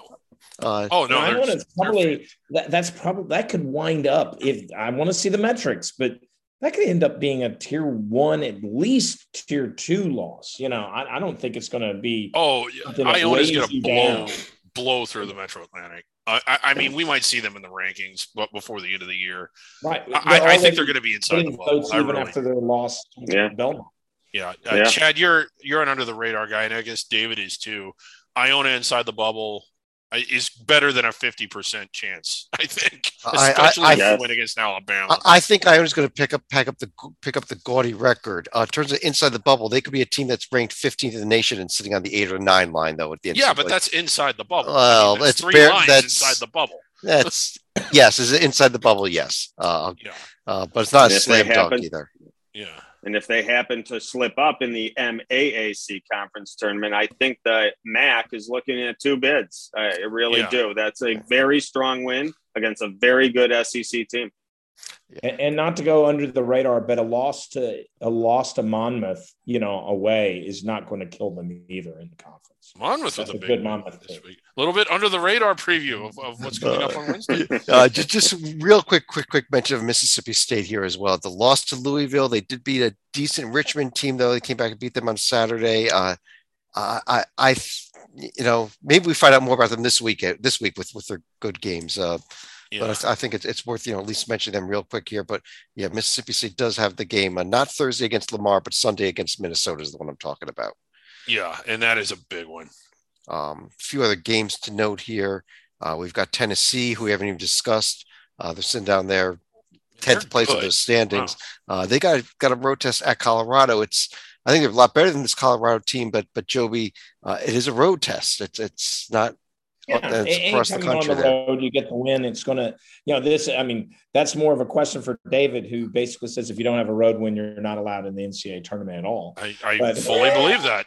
That could wind up, if I want to see the metrics, but that could end up being a tier 1, at least tier 2 loss. I don't think it's going to be. Iona's going to blow through the Metro Atlantic. I mean, we might see them in the rankings, but before the end of the year, right? I think they're going to be inside the bubble. Even after their loss to Belmont. Yeah. Chad, you're an under the radar guy, and I guess David is too. Iona inside the bubble is better than a 50% chance, I think, especially if you win against Alabama. I think Iona's going to pick up the gaudy record. In terms of inside the bubble, they could be a team that's ranked 15th in the nation and sitting on the 8 or 9 line, though. At the end, but that's inside the bubble. Well, that's 3 lines inside the bubble. That's yes, is it inside the bubble? Yes, but it's not a slam dunk either. Yeah. And if they happen to slip up in the MAAC conference tournament, I think the MAC is looking at 2 bids. I really do. That's a very strong win against a very good SEC team. And not to go under the radar, but a loss to Monmouth, away is not going to kill them either in the conference. Monmouth was a big Monmouth this week. A little bit under the radar preview of what's coming up on Wednesday. Just real quick mention of Mississippi State here as well. The loss to Louisville, they did beat a decent Richmond team, though. They came back and beat them on Saturday. Maybe we find out more about them this week with their good games. But I think it's worth, at least mention them real quick here. But Mississippi State does have the game, not Thursday against Lamar, but Sunday against Minnesota is the one I'm talking about. Yeah, and that is a big one. A few other games to note here. We've got Tennessee, who we haven't even discussed. They're sitting down there, 10th place in those standings. Wow. They got a road test at Colorado. I think they're a lot better than this Colorado team, but Joby, it is a road test. It's not Yeah, and it's across the anytime you're on country the there. road, you get the win. It's going to, that's more of a question for David, who basically says if you don't have a road win, you're not allowed in the NCAA tournament at all. I fully believe that.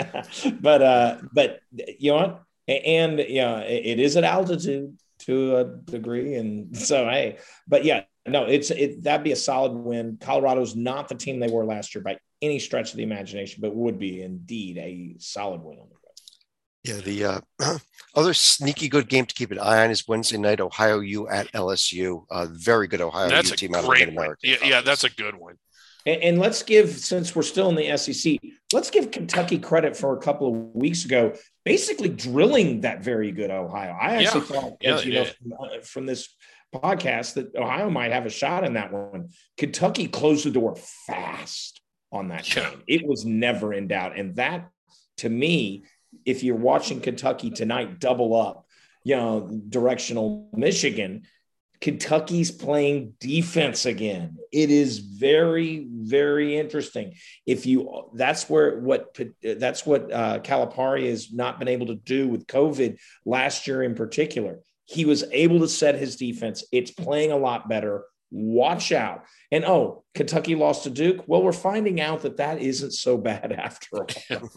But you know what? And it is at altitude to a degree, and so that'd be a solid win. Colorado's not the team they were last year by any stretch of the imagination, but would be indeed a solid win on the road. Yeah, the other sneaky good game to keep an eye on is Wednesday night, Ohio U at LSU. Very good Ohio U team out of the Mid-America. Yeah, that's a good one. And let's give, since we're still in the SEC, let's give Kentucky credit for a couple of weeks ago, basically drilling that very good Ohio. I actually thought, from this podcast, that Ohio might have a shot in that one. Kentucky closed the door fast on that game. It was never in doubt. And that, to me, if you're watching Kentucky tonight double up, directional Michigan, Kentucky's playing defense again. It is very, very interesting. That's what Calipari has not been able to do with COVID last year in particular. He was able to set his defense. It's playing a lot better. Watch out. And Kentucky lost to Duke. Well, we're finding out that isn't so bad after all.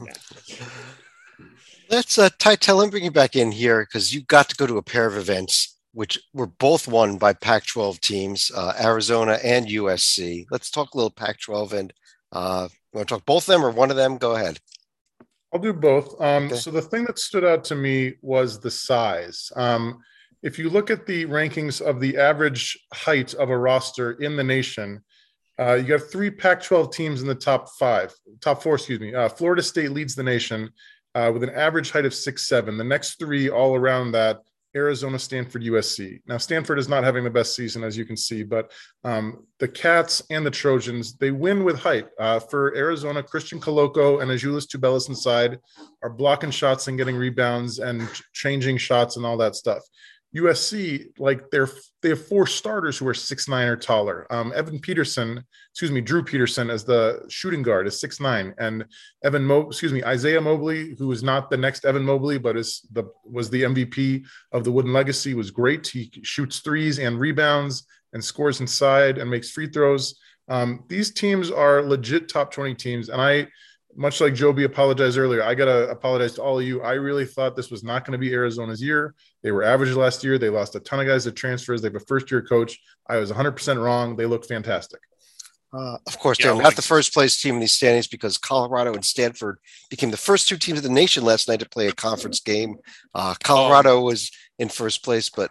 Let's Tell and bring you back in here, because you got to go to a pair of events which were both won by Pac-12 teams, Arizona and USC. Let's talk a little Pac-12, and you want to talk both of them or one of them? Go ahead. I'll do both. Okay. So the thing that stood out to me was the size. If you look at the rankings of the average height of a roster in the nation, you got 3 Pac-12 teams in the top 4. Florida State leads the nation with an average height of 6'7". The next 3 all around that: Arizona, Stanford, USC. Now, Stanford is not having the best season, as you can see, but the Cats and the Trojans, they win with height. For Arizona, Christian Coloco and Azuolas Tubelis inside are blocking shots and getting rebounds and changing shots and all that stuff. USC, they have 4 starters who are 6'9" or taller. Drew Peterson as the shooting guard is 6'9", and Isaiah Mobley, who is not the next Evan Mobley, but was the MVP of the Wooden Legacy, was great. He shoots threes and rebounds and scores inside and makes free throws. These teams are legit top 20 teams, and much like Joby apologized earlier, I got to apologize to all of you. I really thought this was not going to be Arizona's year. They were average last year. They lost a ton of guys to transfers. They have a first-year coach. I was 100% wrong. They look fantastic. Of course, they're not the first place team in these standings, because Colorado and Stanford became the first 2 teams in the nation last night to play a conference game. Colorado was in first place, but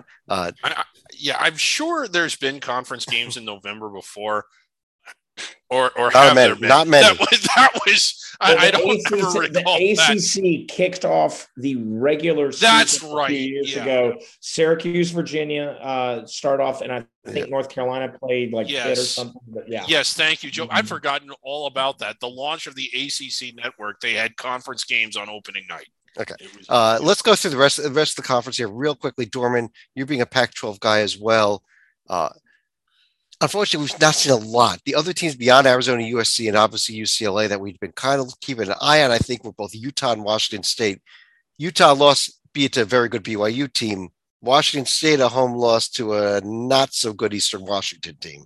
I'm sure there's been conference games in November before. Or not many. That was I don't recall the ACC kicked off the regular season. That's right. A few years ago. Syracuse, Virginia start off, and I think North Carolina played Pitt or something. But Yes, thank you, Joe. I've forgotten all about that. The launch of the ACC network, they had conference games on opening night. Okay. Let's go through the rest of the conference here real quickly. Dorman, you being a Pac-12 guy as well. Unfortunately, we've not seen a lot. The other teams beyond Arizona, USC, and obviously UCLA that we've been kind of keeping an eye on, I think, were both Utah and Washington State. Utah lost, be it to a very good BYU team. Washington State, a home loss to a not-so-good Eastern Washington team.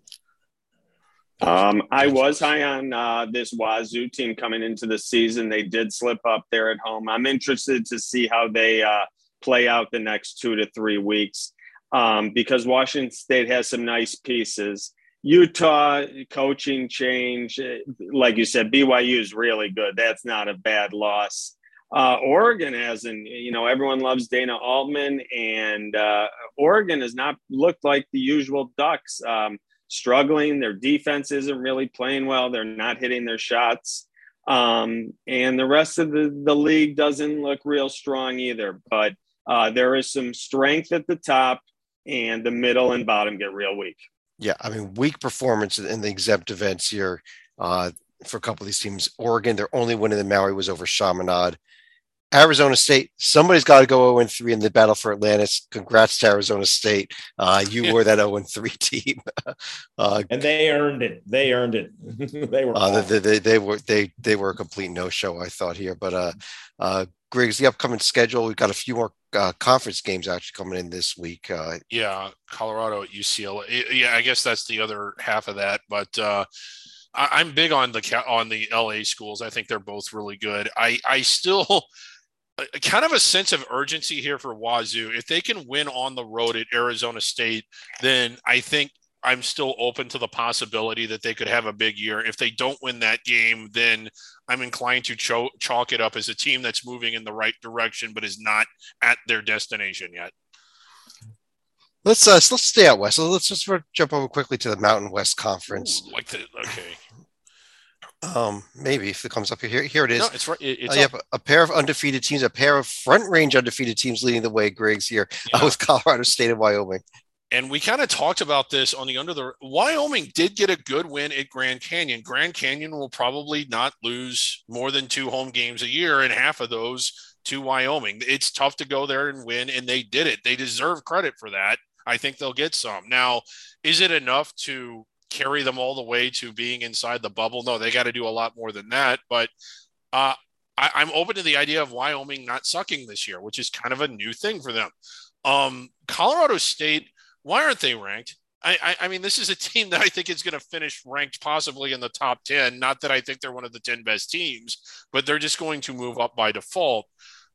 I was high on this Wazoo team coming into the season. They did slip up there at home. I'm interested to see how they play out the next 2 to 3 weeks. Because Washington State has some nice pieces. Utah, coaching change, like you said, BYU is really good. That's not a bad loss. Oregon hasn't, everyone loves Dana Altman, and Oregon has not looked like the usual Ducks, struggling. Their defense isn't really playing well. They're not hitting their shots. And the rest of the league doesn't look real strong either. But there is some strength at the top, and the middle and bottom get real weak. Yeah, weak performance in the exempt events here for a couple of these teams. Oregon, their only win in the Maui was over Chaminade. Arizona State, somebody's got to go 0-3 in the battle for Atlantis. Congrats to Arizona State. You were that 0-3 team. And they earned it. They earned it. They were a complete no-show, I thought, here. But Griggs, the upcoming schedule, we've got a few more conference games actually coming in this week. Yeah, Colorado at UCLA. Yeah, I guess that's the other half of that. But I'm big on the LA schools. I think they're both really good. I still kind of a sense of urgency here for Wazoo. If they can win on the road at Arizona State, then I think I'm still open to the possibility that they could have a big year. If they don't win that game, then I'm inclined to chalk it up as a team that's moving in the right direction, but is not at their destination yet. Let's stay out west. So let's just jump over quickly to the Mountain West Conference. Ooh, okay. Maybe if it comes up here it is. No, it's right. You have a pair of undefeated teams, a pair of front range undefeated teams leading the way. Griggs here with Colorado State and Wyoming. And we kind of talked about this on Wyoming did get a good win at Grand Canyon. Grand Canyon will probably not lose more than 2 home games a year, and half of those to Wyoming. It's tough to go there and win, and they did it. They deserve credit for that. I think they'll get some. Now, is it enough to carry them all the way to being inside the bubble? No, they got to do a lot more than that. But I'm open to the idea of Wyoming not sucking this year, which is kind of a new thing for them. Colorado State, why aren't they ranked? I mean, this is a team that I think is going to finish ranked possibly in the top 10. Not that I think they're one of the 10 best teams, but they're just going to move up by default.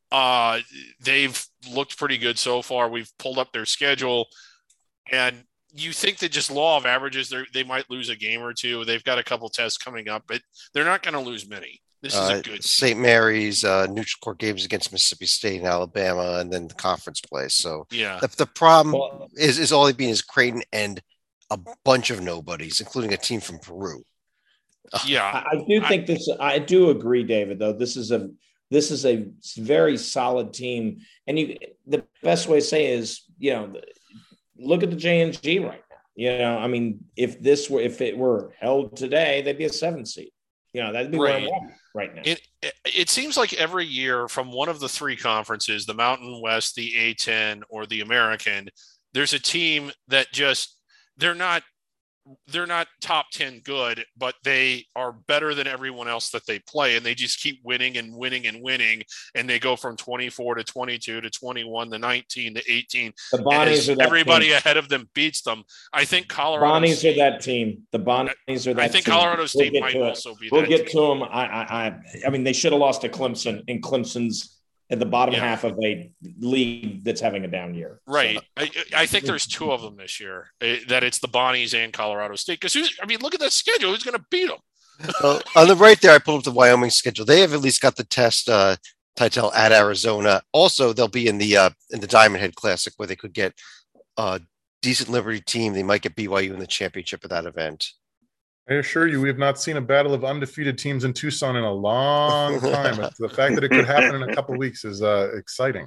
They've looked pretty good so far. We've pulled up their schedule, and you think that just law of averages, they might lose a game or two. They've got a couple tests coming up, but they're not going to lose many. This is a good St. Mary's neutral court games against Mississippi State and Alabama, and then the conference play. So yeah, the problem is all being is Creighton and a bunch of nobodies, including a team from Peru. Yeah, I do agree, David. Though this is a very solid team, and the best way to say is look at the JNG right now. I mean, if it were held today, they'd be a 7 seed. That'd be where I'm at right now. It seems like every year from one of the 3 conferences, the Mountain West, the A10, or the American, there's a team that they're not top 10 good, but they are better than everyone else that they play. And they just keep winning and winning and winning. And they go from 24 to 22 to 21 to 19 to 18. The Bonnies are that everybody team. Ahead of them beats them. I think Colorado Bonnies State, are that team. The Bonnies are that team. I think Colorado State might also be we'll that get team. to them. I mean, they should have lost to Clemson, and Clemson's at the bottom half of a league that's having a down year. Right. So. I think there's 2 of them this year, that it's the Bonnies and Colorado State. Because look at that schedule. Who's going to beat them? Well, on the right there, I pulled up the Wyoming schedule. They have at least got the test title at Arizona. Also, they'll be in the Diamond Head Classic, where they could get a decent Liberty team. They might get BYU in the championship of that event. I assure you, we have not seen a battle of undefeated teams in Tucson in a long time. The fact that it could happen in a couple of weeks is exciting.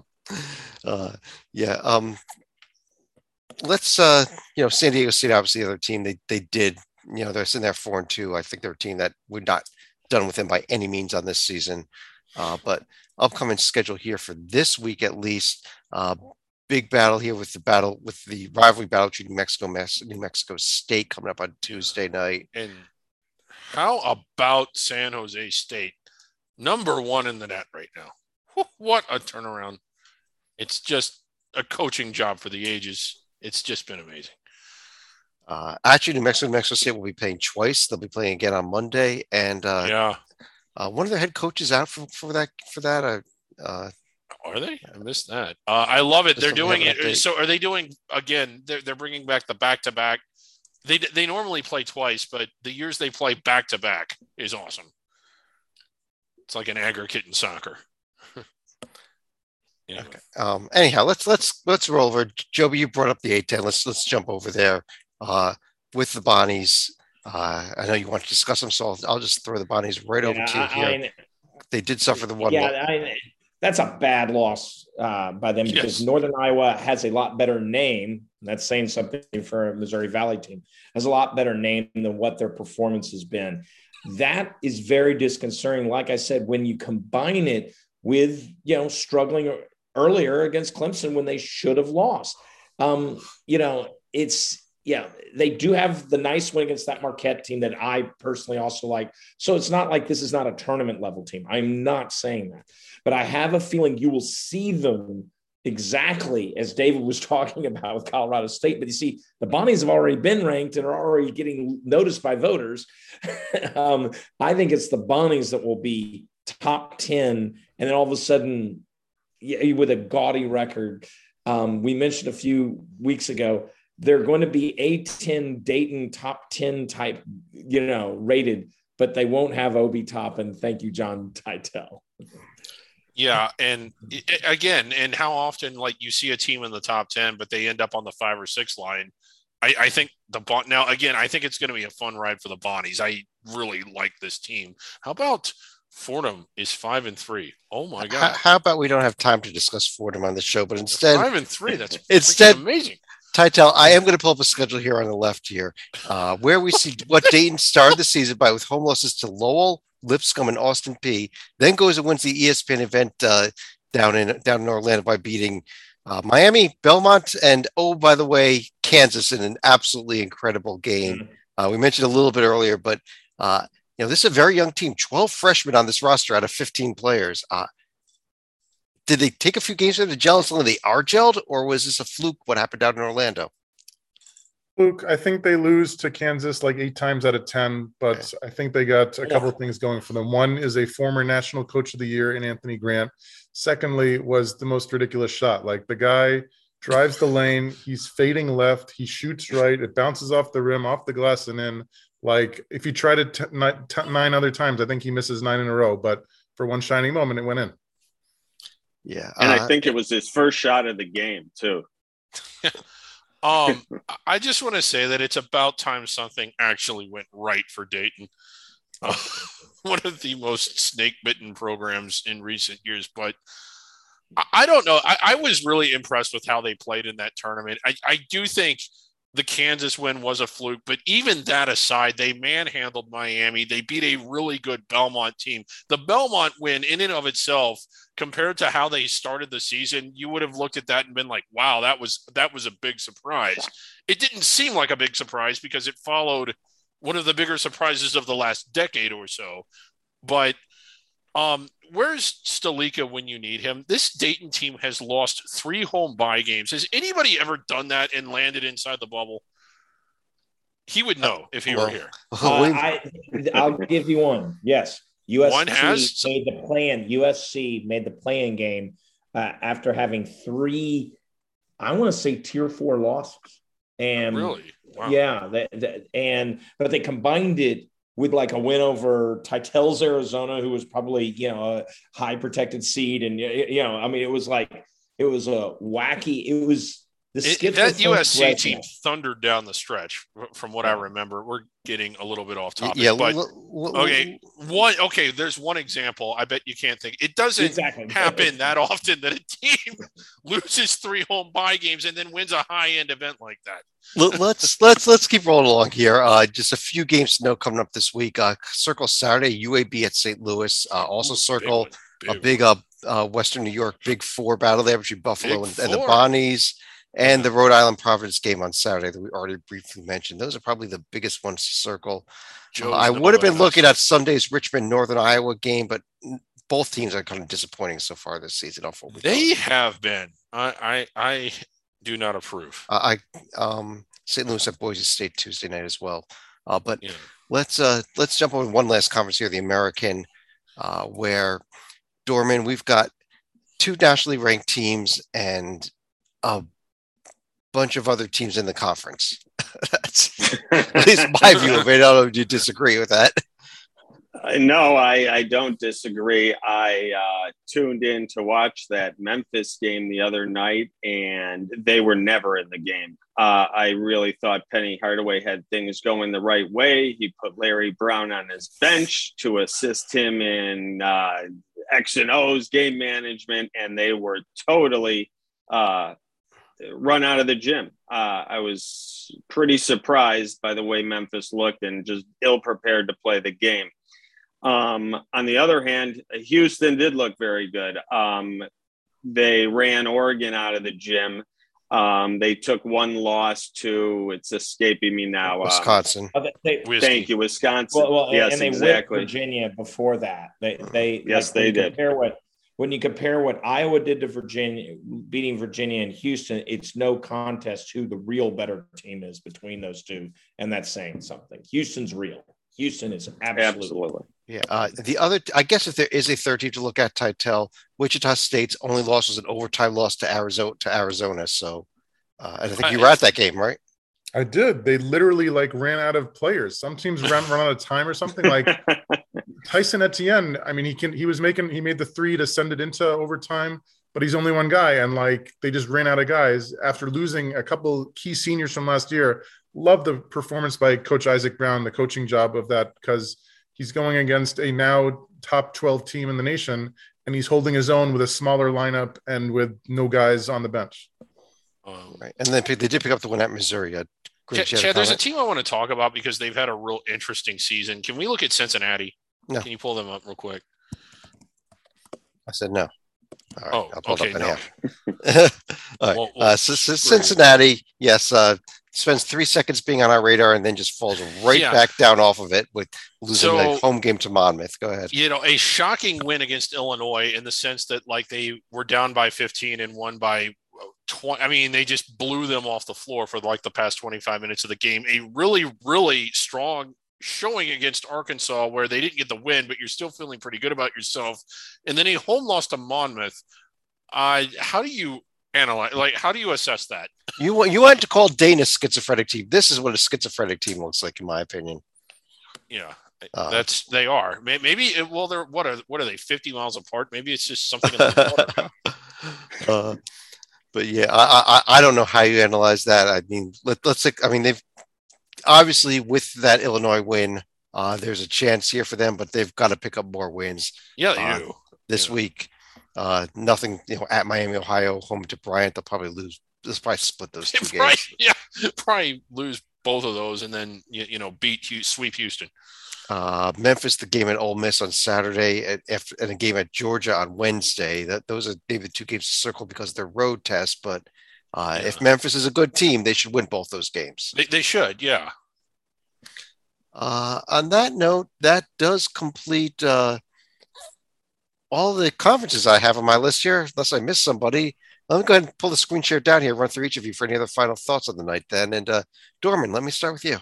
Let's San Diego State, obviously the other team. They did, they're sitting there 4-2. I think they're a team that we're not done with them by any means on this season. But upcoming schedule here for this week at least. Big battle here with the rivalry battle between New Mexico State coming up on Tuesday night. And how about San Jose State? Number 1 in the net right now. What a turnaround. It's just a coaching job for the ages. It's just been amazing. Actually, New Mexico State will be playing twice. They'll be playing again on Monday. And one of their head coaches out for that. Are they? I missed that. I love it. They're doing it. So are they doing again? They're bringing back the back-to-back. They normally play twice, but the years they play back-to-back is awesome. It's like an aggregate in soccer. Yeah. Okay. Anyhow, let's roll over. Joby, you brought up the A10. Let's jump over there with the Bonnies. I know you want to discuss them, so I'll just throw the Bonnies right over to you here. They did suffer the one. That's a bad loss by them because Northern Iowa has a lot better name. That's saying something for a Missouri Valley team. Has a lot better name than what their performance has been. That is very disconcerting. Like I said, when you combine it with, struggling earlier against Clemson when they should have lost, they do have the nice win against that Marquette team that I personally also like. So it's not like this is not a tournament level team. I'm not saying that, but I have a feeling you will see them exactly as David was talking about with Colorado State. But you see, the Bonnies have already been ranked and are already getting noticed by voters. I think it's the Bonnies that will be top 10. And then all of a sudden, with a gaudy record, we mentioned a few weeks ago, they're going to be A10 Dayton top 10 type, rated, but they won't have Obi Toppin. Thank you, John Titel. Yeah, and again, and how often like you see a team in the top 10, but they end up on the 5 or 6 line. I think now again, I think it's going to be a fun ride for the Bonnies. I really like this team. How about Fordham is 5-3? Oh my God! How about we don't have time to discuss Fordham on the show, but instead 5-3. That's instead amazing. Titel, I am going to pull up a schedule here on the left here, where we see what Dayton started the season by with home losses to Lowell, Lipscomb, and Austin Peay. Then goes and wins the ESPN event down in Orlando by beating Miami, Belmont, and by the way, Kansas in an absolutely incredible game. We mentioned a little bit earlier, but this is a very young team, 12 freshmen on this roster out of 15 players. Did they take a few games to gel until they are gelled, or was this a fluke what happened down in Orlando? Luke, I think they lose to Kansas like 8 times out of 10, but I think they got a couple of things going for them. One is a former national coach of the year in Anthony Grant. Secondly, was the most ridiculous shot. Like the guy drives the lane, he's fading left, he shoots right, it bounces off the rim, off the glass, and in. Like if you tried it 9 other times, I think he misses 9 in a row. But for one shining moment, it went in. Yeah, and I think it was his first shot of the game too. I just want to say that it's about time something actually went right for Dayton. One of the most snake-bitten programs in recent years, but I don't know. I was really impressed with how they played in that tournament. I do think the Kansas win was a fluke, but even that aside, they manhandled Miami. They beat a really good Belmont team. The Belmont win in and of itself, compared to how they started the season, you would have looked at that and been like, wow, that was a big surprise. It didn't seem like a big surprise because it followed one of the bigger surprises of the last decade or so. But where's Stalika when you need him? This Dayton team has lost 3 home bye games. Has anybody ever done that and landed inside the bubble? He would know if he were here. I'll give you one. Yes. USC made the plan. USC made the play-in game after having 3, I want to say tier 4 losses. And really? Wow. Yeah. But they combined it with like a win over Titel's Arizona, who was probably, a high protected seed. And, it was a wacky, it was the that USC team thundered down the stretch from what I remember. We're getting a little bit off topic, but okay. There's one example. I bet you can't think. It doesn't happen that often that a team loses 3 home bye games and then wins a high end event like that. Let's keep rolling along here. Just a few games to know coming up this week. Circle Saturday, UAB at St. Louis. Also circle a big Western New York Big 4 battle there between Buffalo and the Bonnies, and the Rhode Island Providence game on Saturday that we already briefly mentioned. Those are probably the biggest ones to circle. I would have been looking at Sunday's Richmond Northern Iowa game, but both teams are kind of disappointing so far this season. They have been. I do not approve. St. Louis at Boise State Tuesday night as well. Let's jump on one last conference here, the American, where Dorman, we've got 2 nationally ranked teams and a bunch of other teams in the conference. That's at least my view of it. I don't know if you disagree with that. No, I don't disagree. I tuned in to watch that Memphis game the other night, and they were never in the game. I really thought Penny Hardaway had things going the right way. He put Larry Brown on his bench to assist him in X and O's game management, and they were totally run out of the gym. I was pretty surprised by the way Memphis looked and just ill-prepared to play the game. On the other hand, Houston did look very good. They ran Oregon out of the gym. They took 1 loss to, it's escaping me now. Wisconsin. Thank you, Wisconsin. Well, yes, and they exactly. whipped Virginia before that. They did. Compare when you compare what Iowa did to Virginia, beating Virginia and Houston, it's no contest who the real better team is between those two. And that's saying something. Houston's real. Houston is absolutely. Yeah. The other, I guess if there is a third team to look at, Titel, Wichita State's only loss was an overtime loss to Arizona. So, and I think you were at that game, right? I did. They literally ran out of players. Some teams run out of time or something. Like Tyson Etienne, I mean, he made the three to send it into overtime, but he's only one guy. And they just ran out of guys after losing a couple key seniors from last year. Love the performance by Coach Isaac Brown, the coaching job of that, because he's going against a now top 12 team in the nation, and he's holding his own with a smaller lineup and with no guys on the bench. Right. And then they did pick up the win at Missouri. Chad, there's a team I want to talk about because they've had a real interesting season. Can we look at Cincinnati? No. Can you pull them up real quick? I said no. All right. I'll pull it up no. All right. So Cincinnati, yes, spends 3 seconds being on our radar and then just falls back down off of it with losing a home game to Monmouth. Go ahead. A shocking win against Illinois in the sense that they were down by 15 and won by 20. I mean, they just blew them off the floor for the past 25 minutes of the game. A really, really strong showing against Arkansas where they didn't get the win, but you're still feeling pretty good about yourself. And then a home loss to Monmouth. How do you analyze? How do you assess that? You want to call Dane a schizophrenic team. This is what a schizophrenic team looks like, in my opinion. Yeah, they are. Maybe they're what are they 50 miles apart? Maybe it's just something in the water. But yeah, I don't know how you analyze that. I mean, let's say, I mean, they've obviously with that Illinois win, there's a chance here for them, but they've got to pick up more wins. Yeah, they do this week. Nothing, at Miami, Ohio, home to Bryant, they'll probably lose. They'll probably split those two games. Yeah, probably lose both of those and then sweep Houston. Memphis, the game at Ole Miss on Saturday, and a game at Georgia on Wednesday. Those are maybe the two games to circle because they're road tests. But if Memphis is a good team, they should win both those games. They should, yeah. On that note, that does complete all the conferences I have on my list here, unless I missed somebody. Let me go ahead and pull the screen share down here, run through each of you for any other final thoughts on the night then. And Dorman, let me start with you.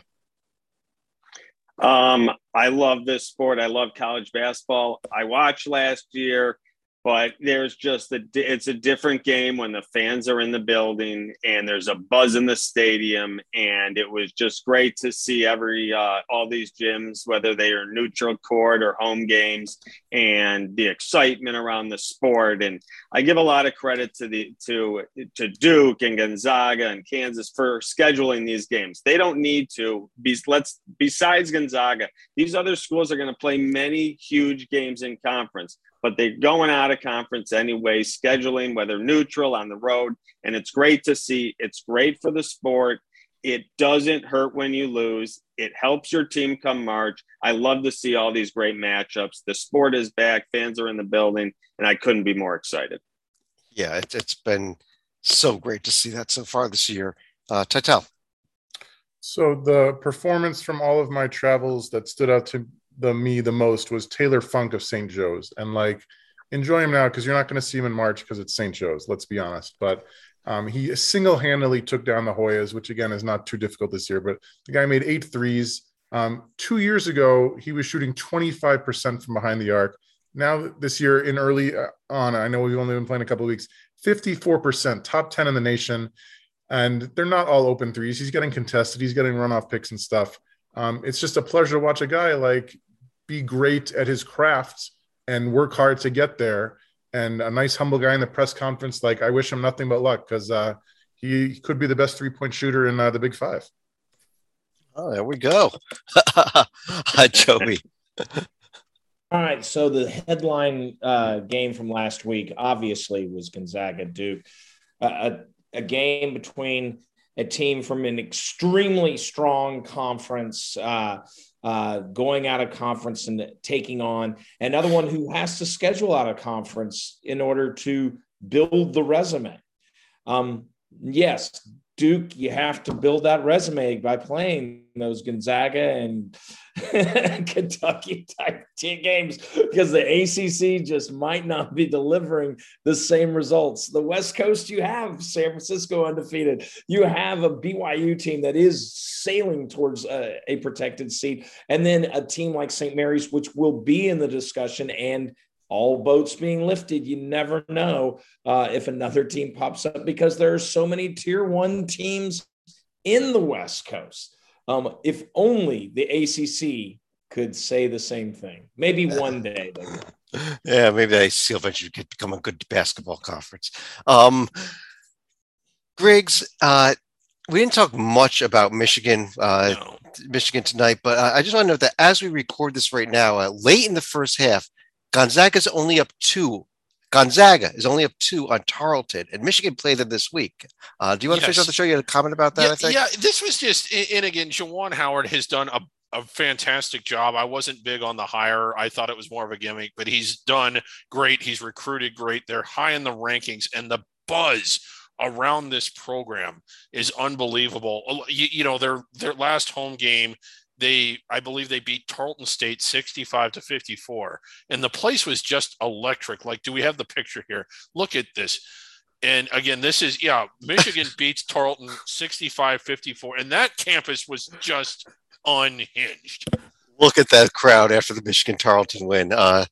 I love this sport. I love college basketball. I watched last year, but there's just it's a different game when the fans are in the building and there's a buzz in the stadium. And it was just great to see all these gyms, whether they are neutral court or home games, and the excitement around the sport. And I give a lot of credit to Duke and Gonzaga and Kansas for scheduling these games. They don't need to besides Gonzaga, these other schools are going to play many huge games in conference, but they're going out of conference anyway, scheduling, whether neutral, on the road. And it's great to see. It's great for the sport. It doesn't hurt when you lose. It helps your team come March. I love to see all these great matchups. The sport is back. Fans are in the building, and I couldn't be more excited. Yeah, it's been so great to see that so far this year. Titel. So the performance from all of my travels that stood out to me the most was Taylor Funk of St. Joe's, and enjoy him now because you're not going to see him in March because it's St. Joe's, let's be honest. But he single-handedly took down the Hoyas, which again is not too difficult this year, but the guy made 8 threes. 2 years ago, he was shooting 25% from behind the arc. Now this year in early on, I know we've only been playing a couple of weeks, 54%, top 10 in the nation. And they're not all open threes. He's getting contested. He's getting runoff picks and stuff. It's just a pleasure to watch a guy be great at his craft and work hard to get there. And a nice, humble guy in the press conference. I wish him nothing but luck because he could be the best 3-point shooter in the Big Five. Oh, there we go. Joey. All right. So the headline game from last week obviously was Gonzaga Duke. A game between a team from an extremely strong conference going out of conference and taking on another one who has to schedule out of conference in order to build the resume. Yes, Duke, you have to build that resume by playing those Gonzaga and Kentucky type games, because the ACC just might not be delivering the same results. The West Coast, you have San Francisco undefeated. You have a BYU team that is sailing towards a protected seat. And then a team like St. Mary's, which will be in the discussion, and all boats being lifted. You never know if another team pops up, because there are so many tier 1 teams in the West Coast. If only the ACC could say the same thing. Maybe one day they will. Yeah, maybe the ACC eventually could become a good basketball conference. Griggs, we didn't talk much about Michigan tonight, but I just want to note that as we record this right now, late in the first half, Gonzaga is only up 2 on Tarleton, and Michigan played them this week. Do you want to finish off the show? You had a comment about that, yeah, I think? Yeah, this was just, and again, Juwan Howard has done a fantastic job. I wasn't big on the hire. I thought it was more of a gimmick, but he's done great. He's recruited great. They're high in the rankings, and the buzz around this program is unbelievable. You know, their last home game, I believe they beat Tarleton State 65-54, and the place was just electric. Like, do we have the picture here? Look at this. And again, this is, Michigan beats Tarleton 65-54, and that campus was just unhinged. Look at that crowd after the Michigan Tarleton win. How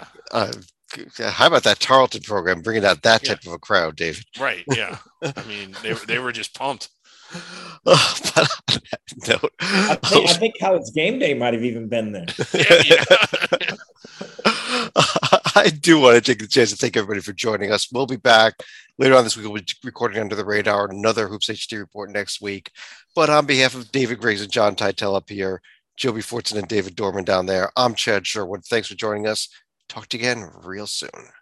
about that Tarleton program bringing out that type of a crowd, David? Right. Yeah. I mean, they were just pumped. But on that note, I think College Game Day might have even been there. I do want to take the chance to thank everybody for joining us. We'll be back later on this week. We'll be recording Under the Radar, another Hoops HD report next week. But on behalf of David Griggs and John Titel up here, Joby Fortson and David Dorman down there, I'm Chad Sherwood. Thanks for joining us. Talk to you again real soon.